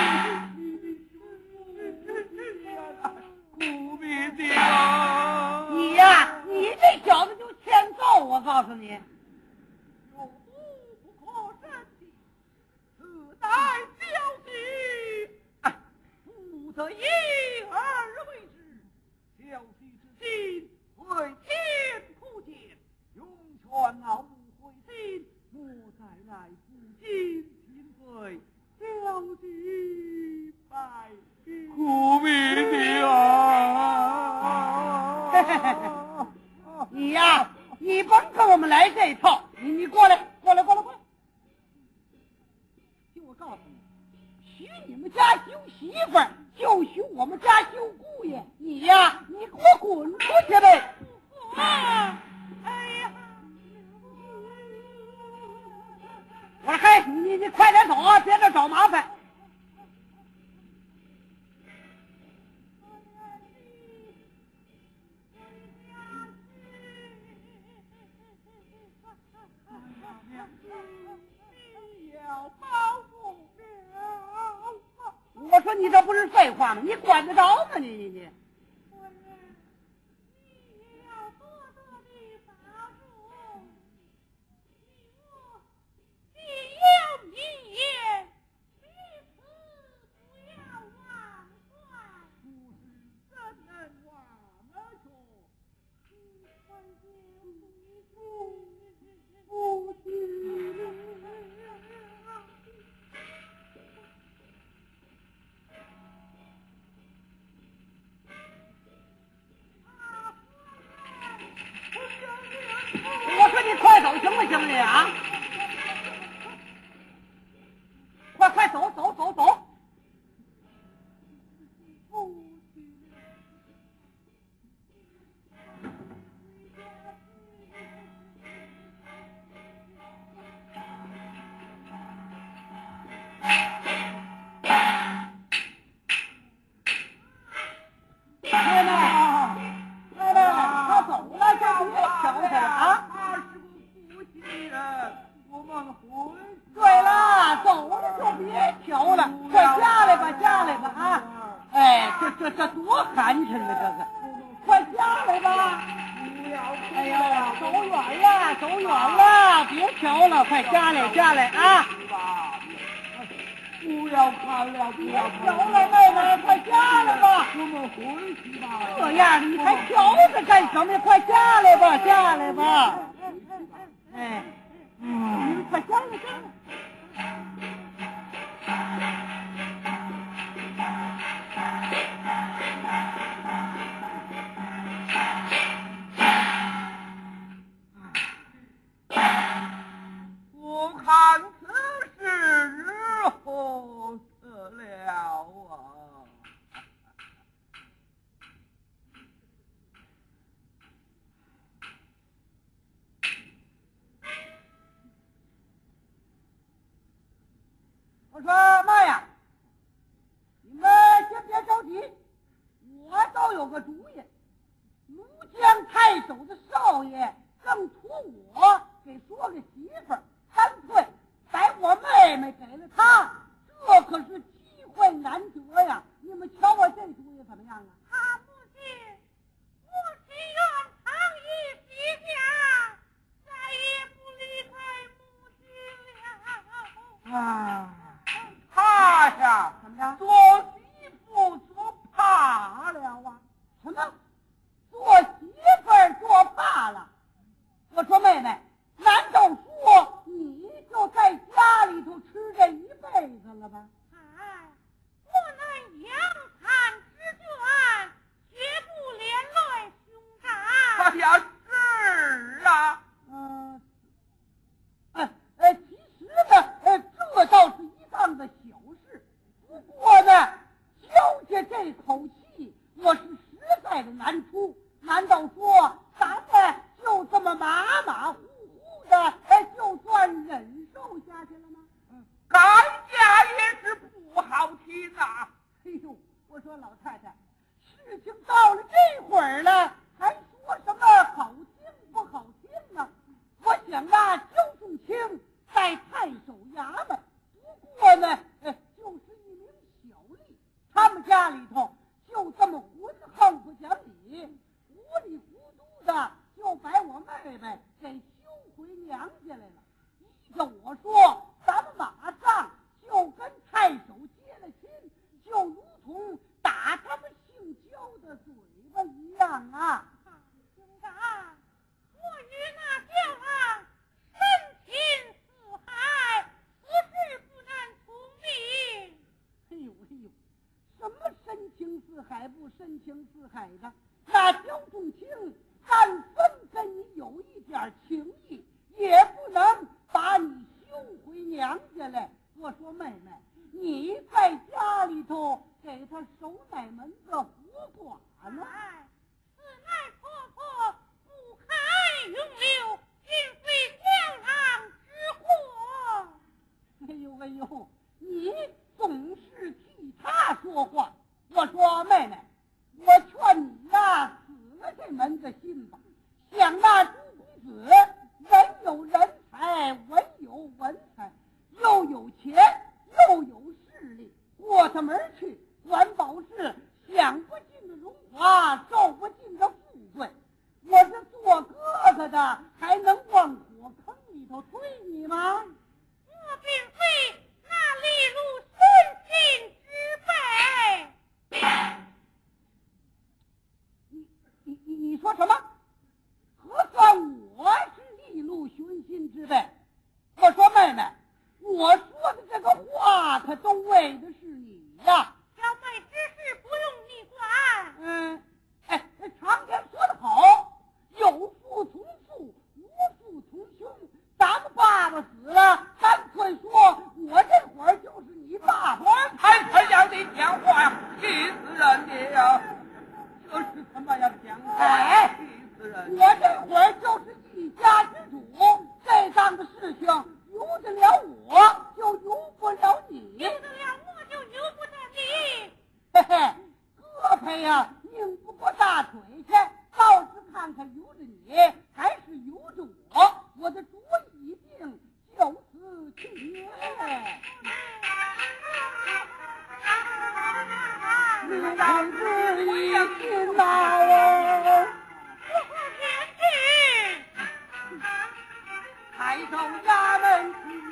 苦命的啊！ 你呀，你这小子就欠揍，我告诉你。 有毒不可伸的，自带小弟，不得一而为之。小弟之心为天苦见，永劝老母回心，莫再来负荆请罪。小弟拜别。苦命的啊！ 嘿嘿嘿你呀，你甭跟我们来这一套，你你过来，过来，过来，过来。听我告诉你，许你们家修媳妇儿，就许我们家修姑爷。你呀，你给我滚出去呗！ 啊！哎呀！ 我说嘿，你你你快点走啊，别这找麻烦。我说你这不是废话吗？你管得着吗？你你你。 夫人，你也要多多的保重。你我既有一言，彼此不要忘怀。 不是怎能忘了说？ 关键不不是。 我说你快走行不行你啊？快快走走走走！奶奶，奶奶，他走了，就别瞧他了啊！ 他是个负心人，我们回。 对了，走了就别瞧了，快下来吧，下来吧啊！哎，这这这多寒碜呢，这个，快下来吧！ 不要， 哎呀，走远了，走远了，别瞧了，快下来，下来啊！ 不要看了，不要看瞧了，妹妹，快下来吧！ 我们回去吧。 这样你还瞧着干什么？快下来吧，下来吧！哎，嗯，快下来，下来。 我看此事日后得了啊！ 我说妈呀，你们先别着急，我倒有个主意。庐江太守的少爷正图我给说个媳妇儿，干脆把我妹妹给了他，这可是机会难得呀！你们瞧我这主意怎么样啊？ 他母亲，母亲愿常与西家，再也不离开母亲了。 啊， 他呀， 怎么着？ 做媳妇做怕了啊！ 什么？做媳妇儿做怕了？我说妹妹，难道说你就在家里头吃这一辈子了吧？ 哎，我乃养蚕之眷，绝不连累兄长。 哎呀，是啊， 嗯，呃呃，其实呢，呃，这倒是一档子小事。不过呢，交下这口气，我是实在的难出。难道说咱们就这么给休回娘家来了。依着我说，咱们马上就跟太守结了亲，就如同打他们姓焦的嘴巴一样啊！ 兄长，我与那焦郎深情似海，此事不能从命。 哎呦哎呦，什么深情似海不深情似海的？那焦仲卿但分跟你有一点情谊，也不能把你休回娘家来。我说妹妹，你在家里头给他守哪门子活寡呢？ 哎，此乃婆婆不堪永留，并非江郎之祸。 哎呦哎呦，你总是替他说话。我说妹妹，我劝你呀，死了这门子心吧。想那朱公子人有人才，文有文采，又有钱又有势力，过他门去管保是享不尽的荣华，受不尽的富贵。我这做哥哥的还能往火坑里头推你吗？ 我并非那利禄孙亲之辈。 你你你你说什么？何算我是利禄寻心之辈？我说妹妹，我说的这个话可都为的是你呀。 小妹之事不用你管。 嗯，哎，常言说得好，有父从父，无父从兄。咱们爸爸死了，干脆说我这会儿就是你爸爸。 还这样的讲话呀，气死人的呀！ 这是什么样的讲话？ 哎，气死人！ 我这会儿就是一家之主，这档子事情由得了我，就由不了你。 由得了我，就由不得你。 嘿嘿，胳膊呀拧不过大腿去，倒是看看由着你还是由着我，我的主意已定，就此去决。你当自一心呐我。 前去抬手衙门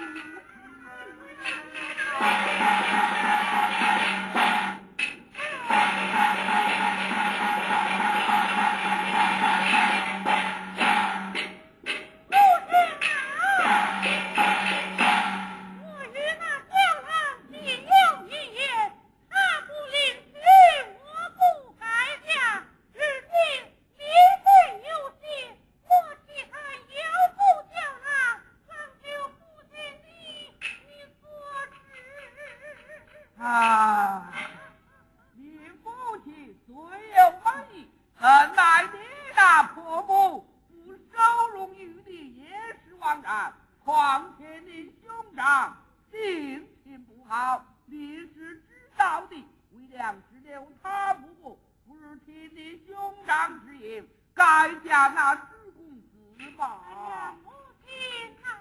啊，你父亲虽有恩义，怎奈你那婆母不收容于你也是枉然。况且你兄长性情不好，你是知道的，为良之留他不顾，不如听你兄长之言，改嫁那知公子吧。 母亲啊！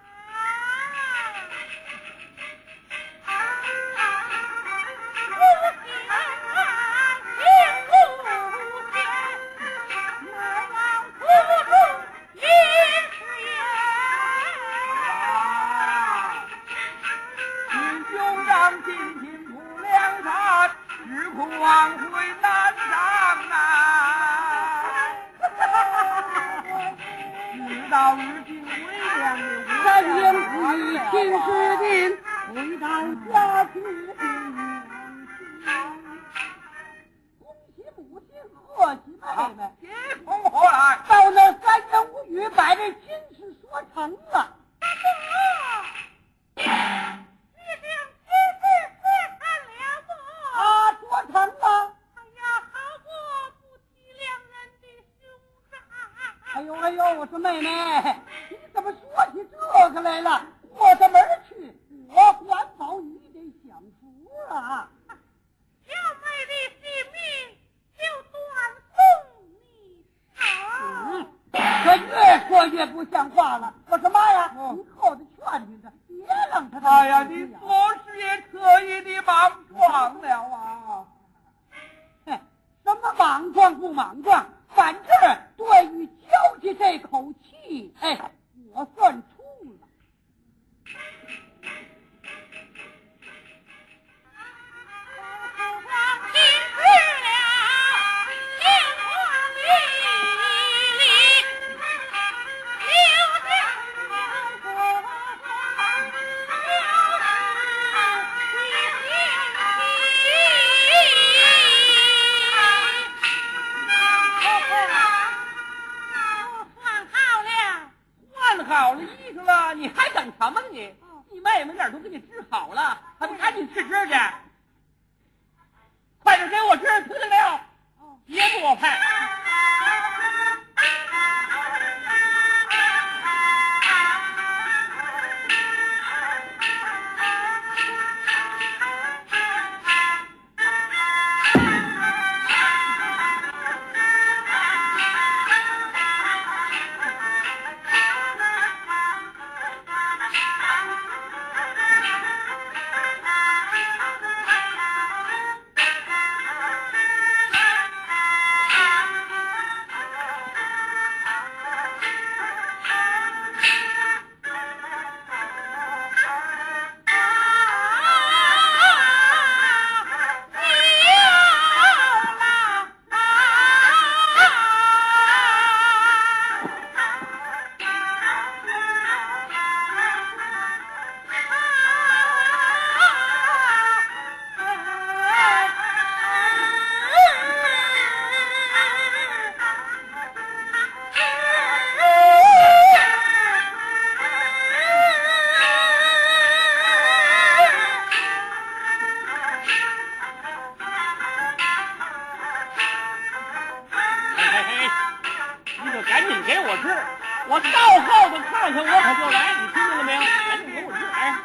往回南上啊！事到如今，为娘的三年不遇亲师弟，回到家去恭喜母亲，贺喜妹妹， 结婚何来？ 到那三言五语把这亲事说成了。 大哥，你将亲事说成了吗？ 啊，说成了。 哎呀，好过不提两人的兄长。 哎呦哎呦，我说妹妹，你怎么说起这个来了？过这门去，我管保你得享福啊！ 小妹的性命就断送你手。 嗯，可越说越不像话了。我说妈呀， 哦、 你后头劝劝他，别让他。 哎呀，你做事也可以的莽撞了啊！ 嘿，什么莽撞不莽撞？反正对于交际这口气，哎， 好了医生了，你还等什么呢你？你妹妹那儿都给你治好了，还不赶紧吃吃去？快点给我吃，听见没有？别多派。我到后头看看，我可就来，你听见了没有？赶紧给我治！哎。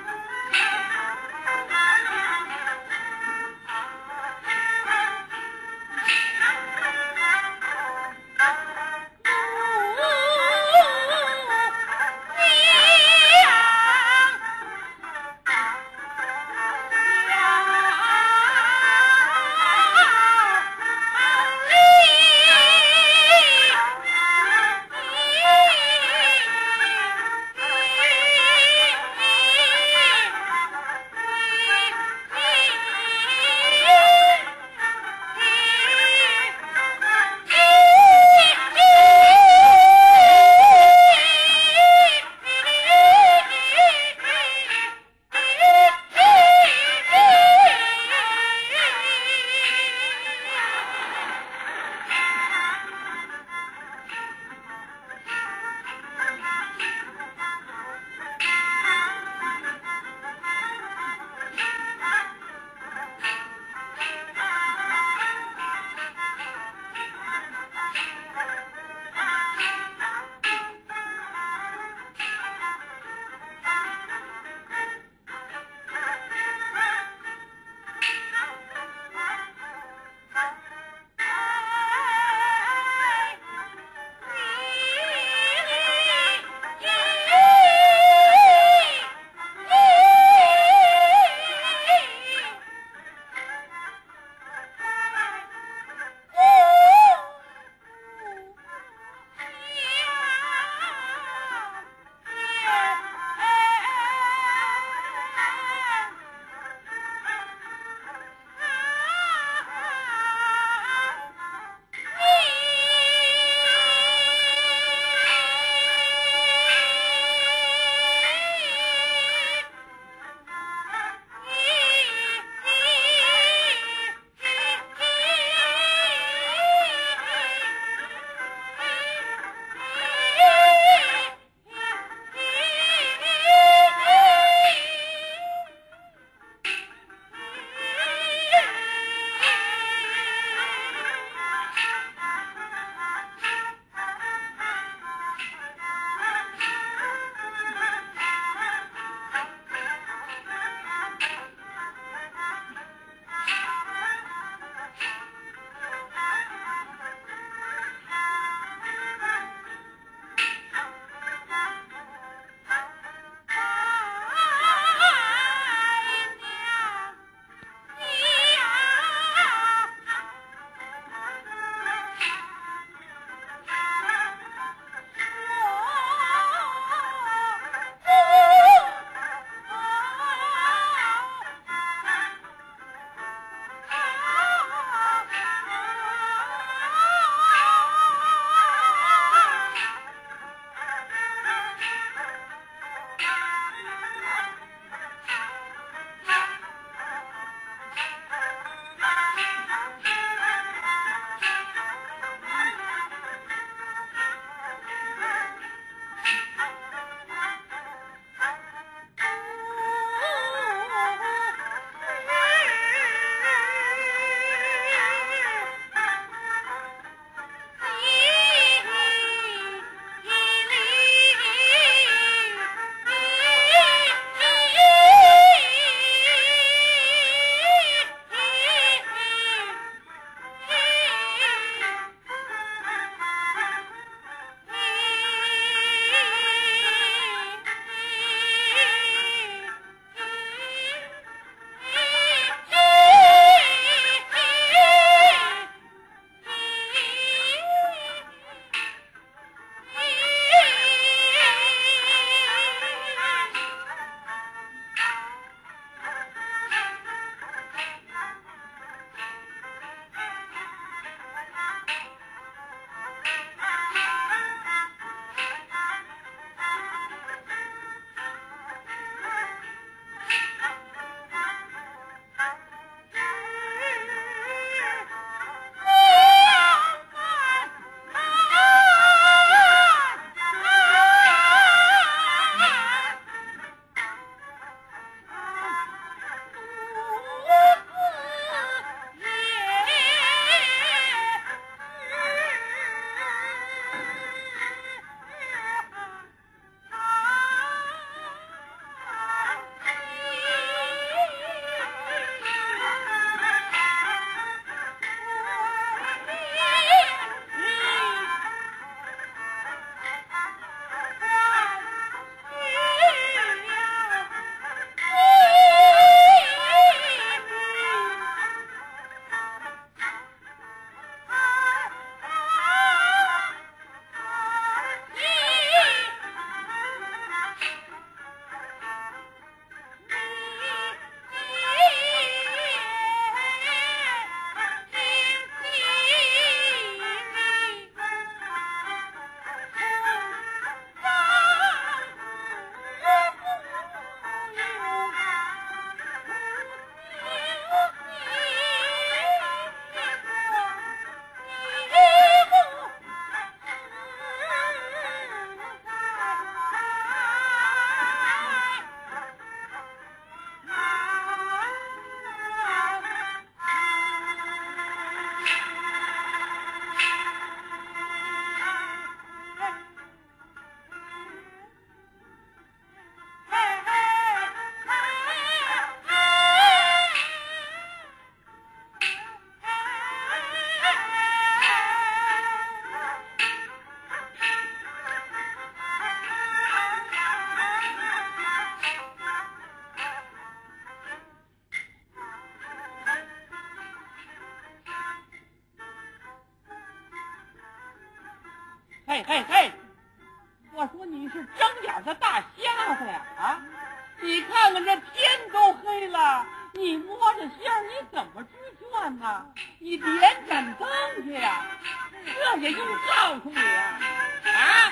嘿嘿嘿，我说你是睁眼的大瞎子呀啊！你看看这天都黑了，你摸着线儿你怎么追圈呢？你点盏灯去呀！这也用告诉你啊啊！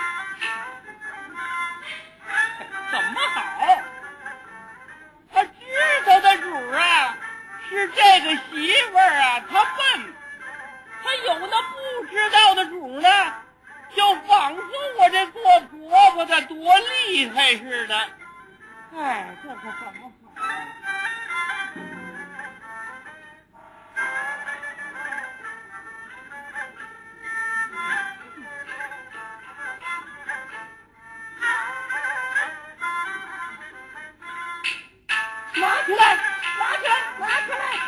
怎么好？他知道的主啊，是这个媳妇儿啊，他笨。他有那不知道的主呢，就仿佛我这做婆婆的多厉害似的。哎，这可怎么好啊？拿起来，拿起来，拿起来！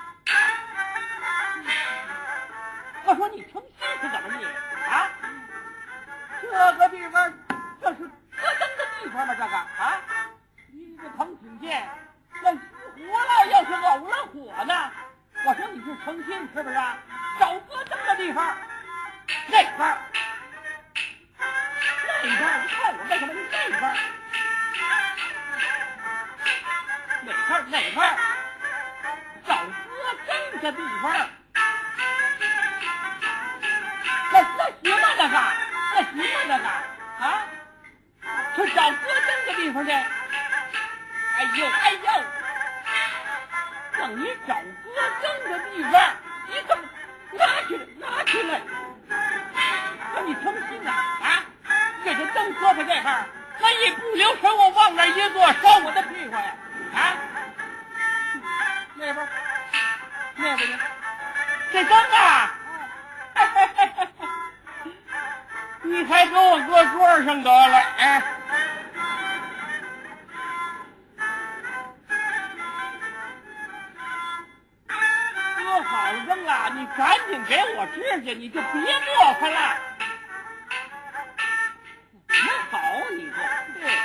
我说你成心是怎么你啊？这个地方，这是磕灯的地方吗？这个啊，你这腾挺见，那活了要是偶了火呢？我说你是成心是不是啊？找磕灯的地方，那块儿，那块儿，你看我干什么？你那块儿，哪块儿？哪块儿？找磕灯的地方。那那行吗？那个，那行吗？那个啊，去找戈登的地方去。哎呦哎呦，等你找戈登的地方，你怎么拿起来拿起来？那你成心呐啊？给这灯搁在这块儿，那一不留神我往那一坐，烧我的屁股呀！啊，那边那边呢？这灯啊！你还给我搁桌上得了，哎！搁好了灯了，你赶紧给我支去，你就别磨蹭了。怎么好你这？对。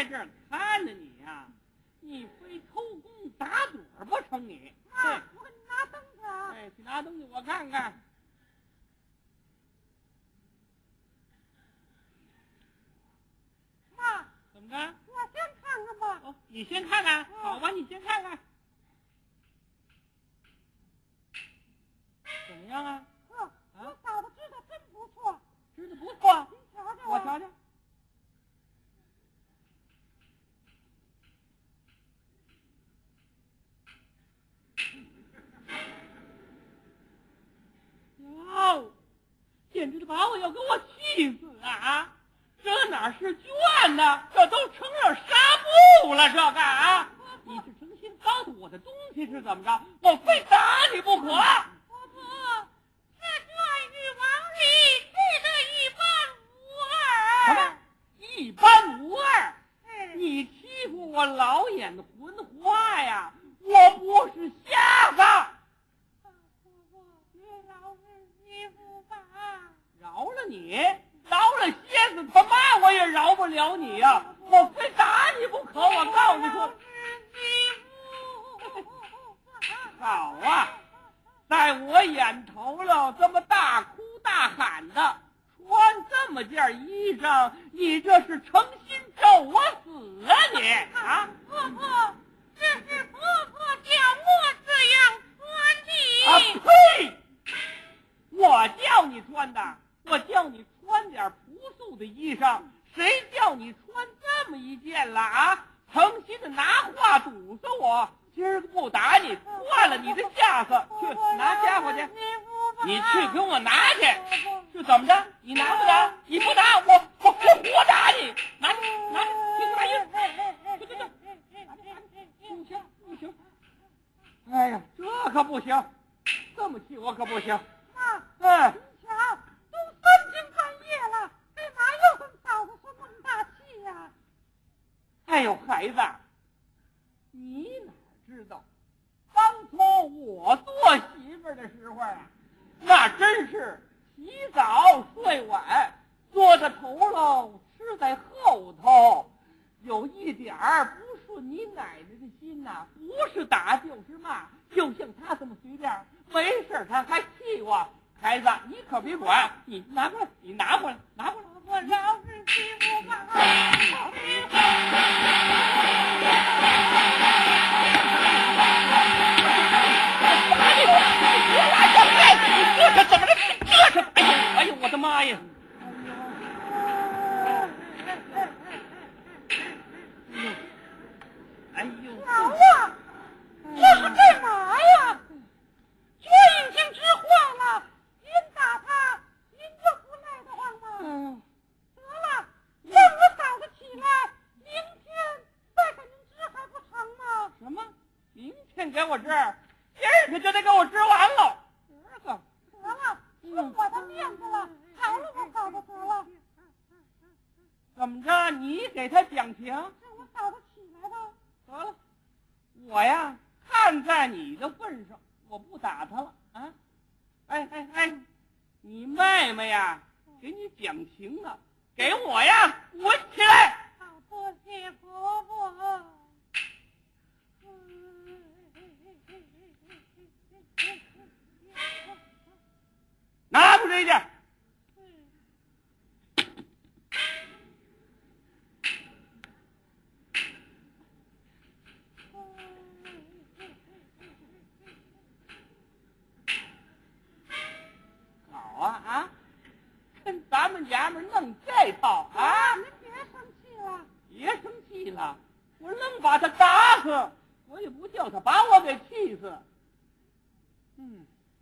这儿看着你呀、啊，你非偷工打盹儿不成你？ 妈，我给你拿灯去啊！ 哎，去拿东西我看看。 妈， 怎么着？ 我先看看吧。 哦，你先看看，好吧，你先看看。怎么样啊？ 呵，我嫂子织的真不错， 织的不错， 您瞧瞧、啊， 我瞧瞧。哟，简直的把我要给我气死啊！这哪是绢呢？这都成了纱布了，这个啊！你是诚心告诉我的东西是怎么着？我非打你不可！ 婆婆，这绢与往里织的一般无二。 什么？一般无二？ 嗯， 你欺负我老眼的混花呀！我不是瞎子！ 婆婆，别饶人媳妇吧。 饶了你，饶了蝎子他妈我也饶不了你呀、啊！我非打你不可！我告诉你说，好啊，在我眼头了这么大哭大喊的，穿这么件衣裳，你这是诚心咒我死啊你啊！ 婆婆，这是婆婆叫我这样穿的。 啊呸！我叫你穿的。我叫你穿点朴素的衣裳，谁叫你穿这么一件了啊？诚心的拿话堵死我，今儿个不打你，断了你的下子，去拿家伙去，你去给我拿去，是怎么着？你拿不拿？你不拿，我我我活打你！拿去拿去，去拿衣服，去去去，不行不行！哎呀，这可不行，这么气我可不行。 妈， 哎。 瞧，都三更半夜了，干嘛又跟嫂子生那么大气呀、啊？ 哎呦，孩子，你哪知道，当初我做媳妇儿的时候啊，那真是洗早睡晚，做在头喽，吃在后头，有一点儿不顺你奶奶的心呐、啊，不是打就是骂，就像他这么随便，没事他还气我。孩子，你可别管，你拿过来，你拿过来，拿过来， 我饶是欺负吧。 这可怎么了？这是哎呦哎呦，我的妈呀！哎呦， 瞧啊，这是干嘛呀？脚已经织坏了。您打他，您就不累得慌吗？ 嗯， 得了，让我嫂子起来，明天再给您织还不成吗？ 什么？明天给我织，今儿可就得给我织完了。儿子， 得了，送我的面子了，饶了我嫂子得了。 怎么着？你给他讲情？ 让我嫂子起来吧。 得了，我呀，看在你的份上，我不打他了啊。哎哎哎，你妹妹呀，给你讲情呢，给我呀滚起来！ 好，多谢婆婆。 拿出这件。好啊啊！跟咱们娘们弄这套啊！ 您别生气了， 别生气了，我愣把他打死，我也不叫他把我给气死。嗯。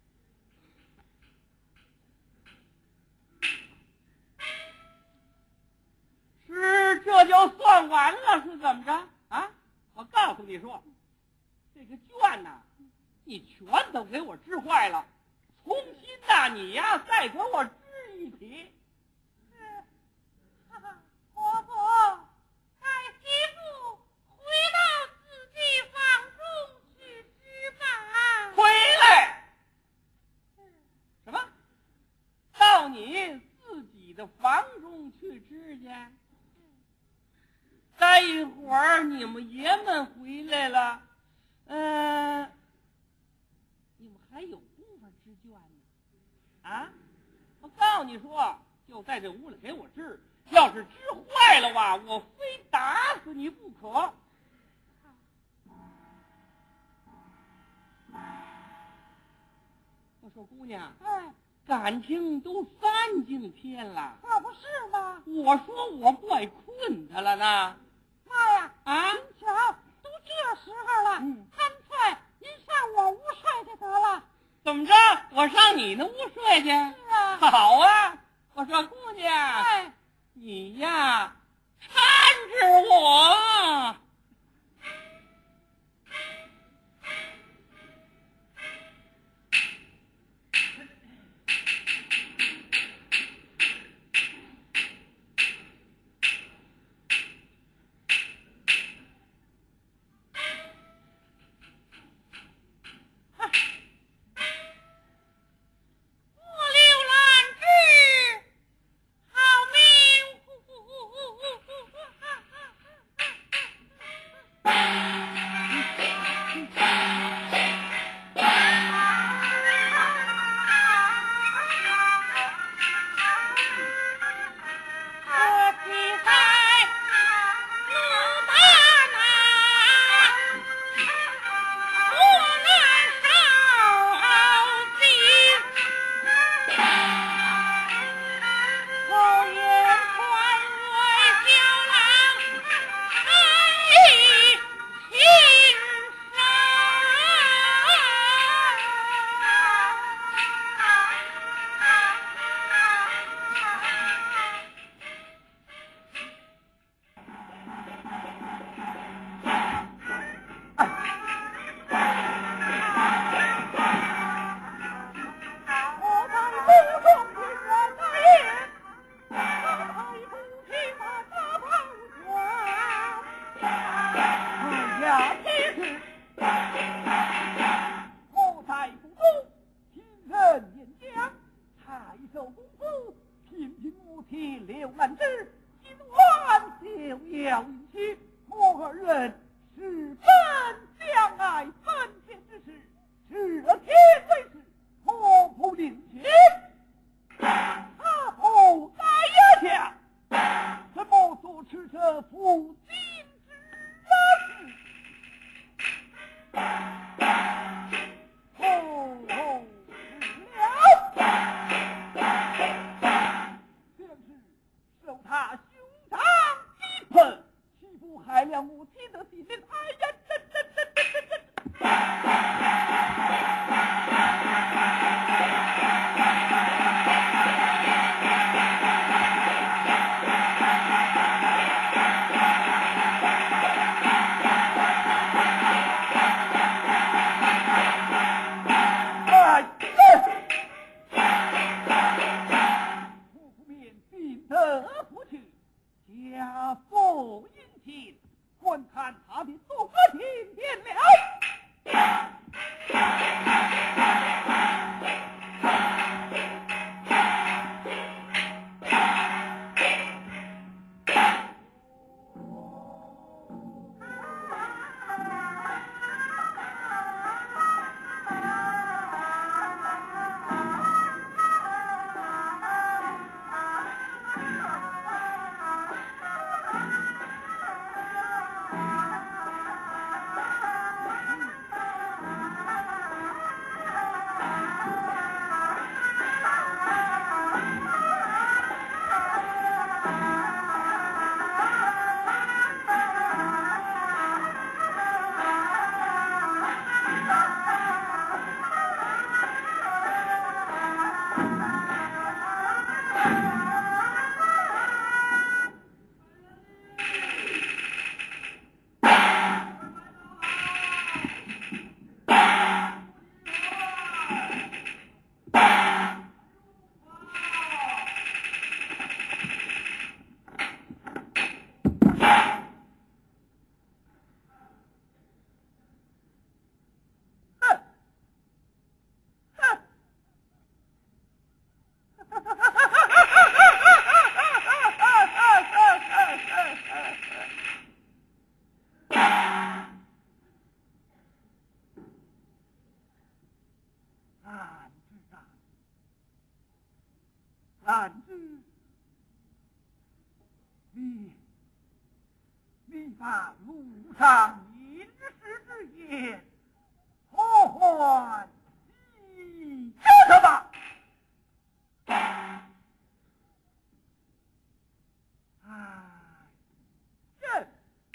是这就算完了是怎么着啊？我告诉你说，这个卷呐、啊，你全都给我织坏了，重新呐、啊，你呀再给我织一匹。 是，哈哈，婆婆，带媳妇回到自己房中去织吧。 回来？什么？到你自己的房中去织去？在一会儿你们爷们回来了，嗯、呃，你们还有功夫织卷呢？啊，我告诉你说，就在这屋里给我织，要是织坏了吧，我非打死你不可。我说姑娘， 哎， 感情都三更天了， 可不是吗？ 我说我怪困的了呢。 妈呀， 啊， 您瞧，都这时候了， 嗯， 干脆您上我屋睡去得了。 怎么着？我上你那屋睡去？ 是啊。 好啊。我说姑娘， 哎， 你呀，搀着我。 俺知道，俺知你你把路上吟诗之言何欢喜着吧？哎，这。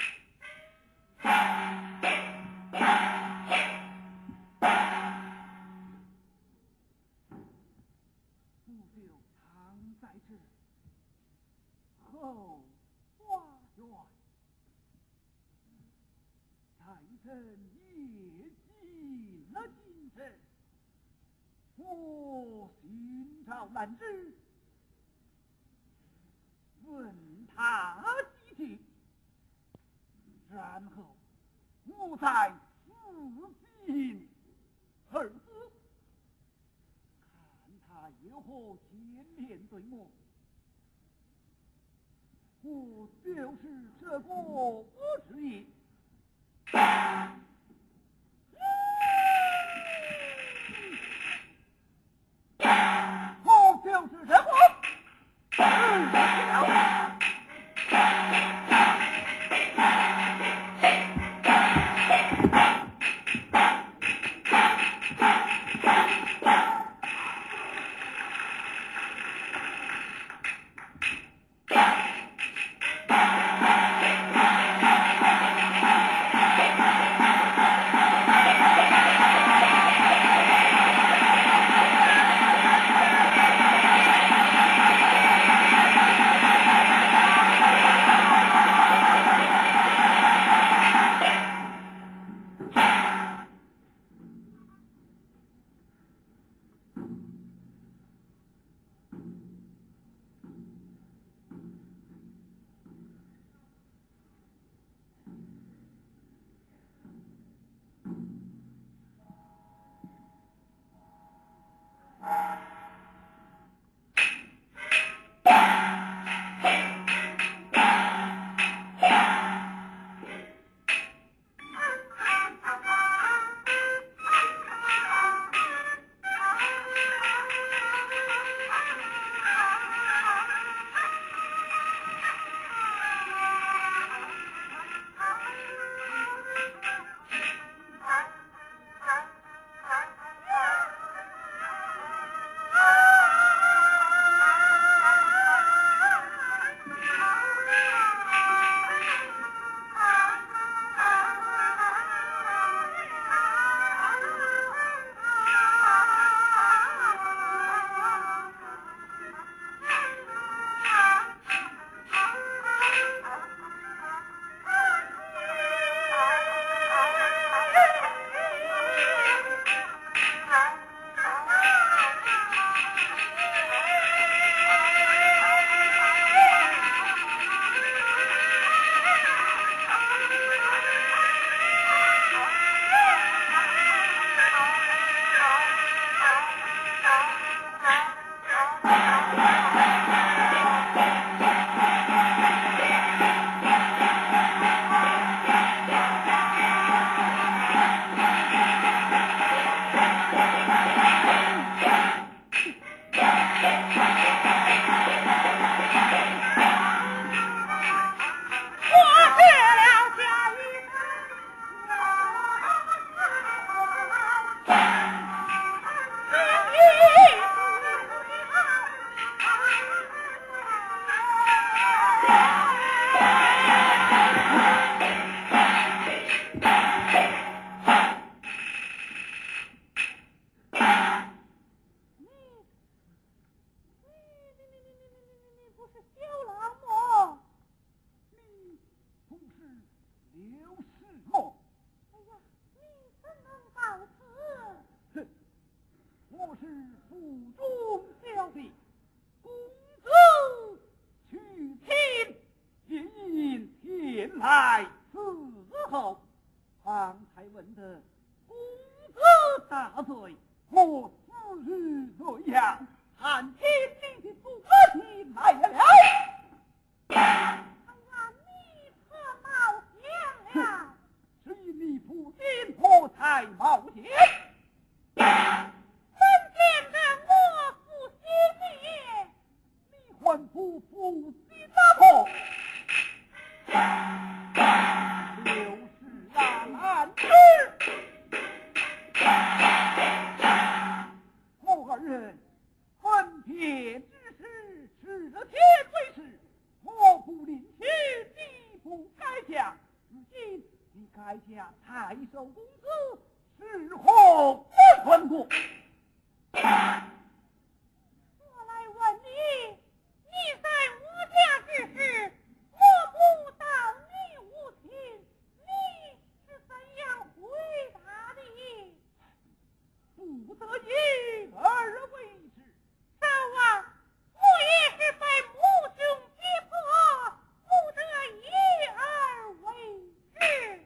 不久常在这后花园，在这夜进了京城，我寻找难知，问他几句，然后我再自尽而死。看他有何见面对我，我就是这个不是也。我就是这个。来此后，方才问得公子大罪，我死于罪呀，汉天你的父亲来了。 哎呀，你可冒险了！ 是你父亲破财冒险。 我得已而为之。 少啊，我也是被母兄逼迫，不得已而为之。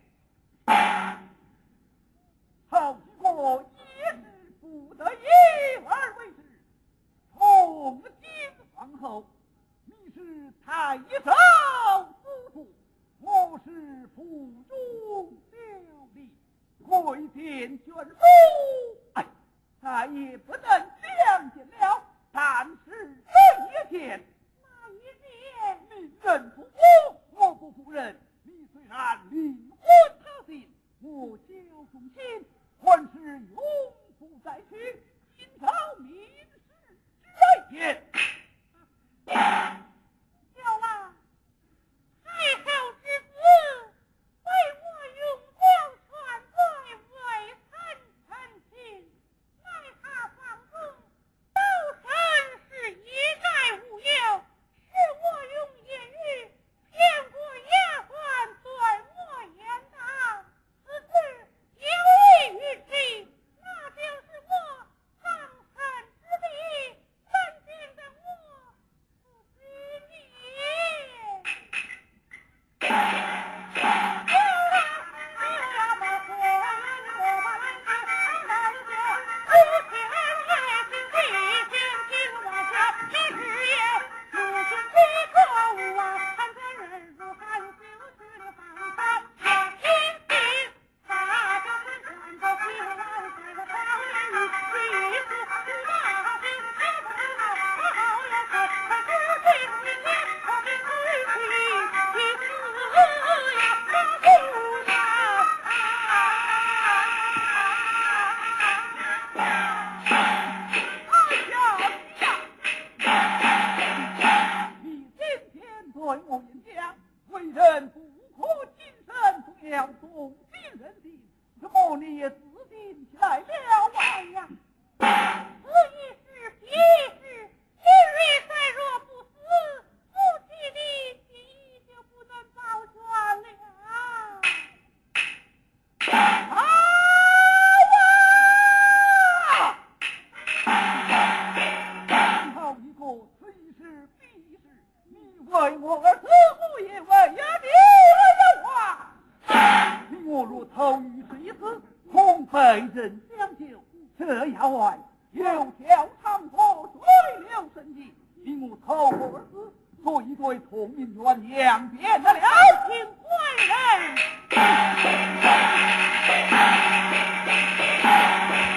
好我也是不得已而为之。从今往后，你是太守司徒，我是府中小吏，贵殿眷属，哎，再也不能相见了。但是这一天， 那一天， 你认服我，我不服人。你虽然灵魂他心，我教忠心，还是永不再去寻找民事之爱天。 小郎，太守之子，为我用将权罪未曾陈情，奈他房中周身是一概无有，是我用言语骗过丫鬟，罪我严打，此事有益于谁？那就是我上臣之礼，但见得我不许你。 你今天对我演讲，为人不可轻身，总要动心人心，怎么你也自信起来了？ 哎呀，此一事彼一事，今日再若不死，夫妻的情谊就不能保全了。 啊！好一个此一事彼一事，你为我而死，我也为呀你而活。你我若投于这一死，恐被人将就。这衙外有条长河，水流深急，你我投河而死，所以对同命冤两边得了，请官人。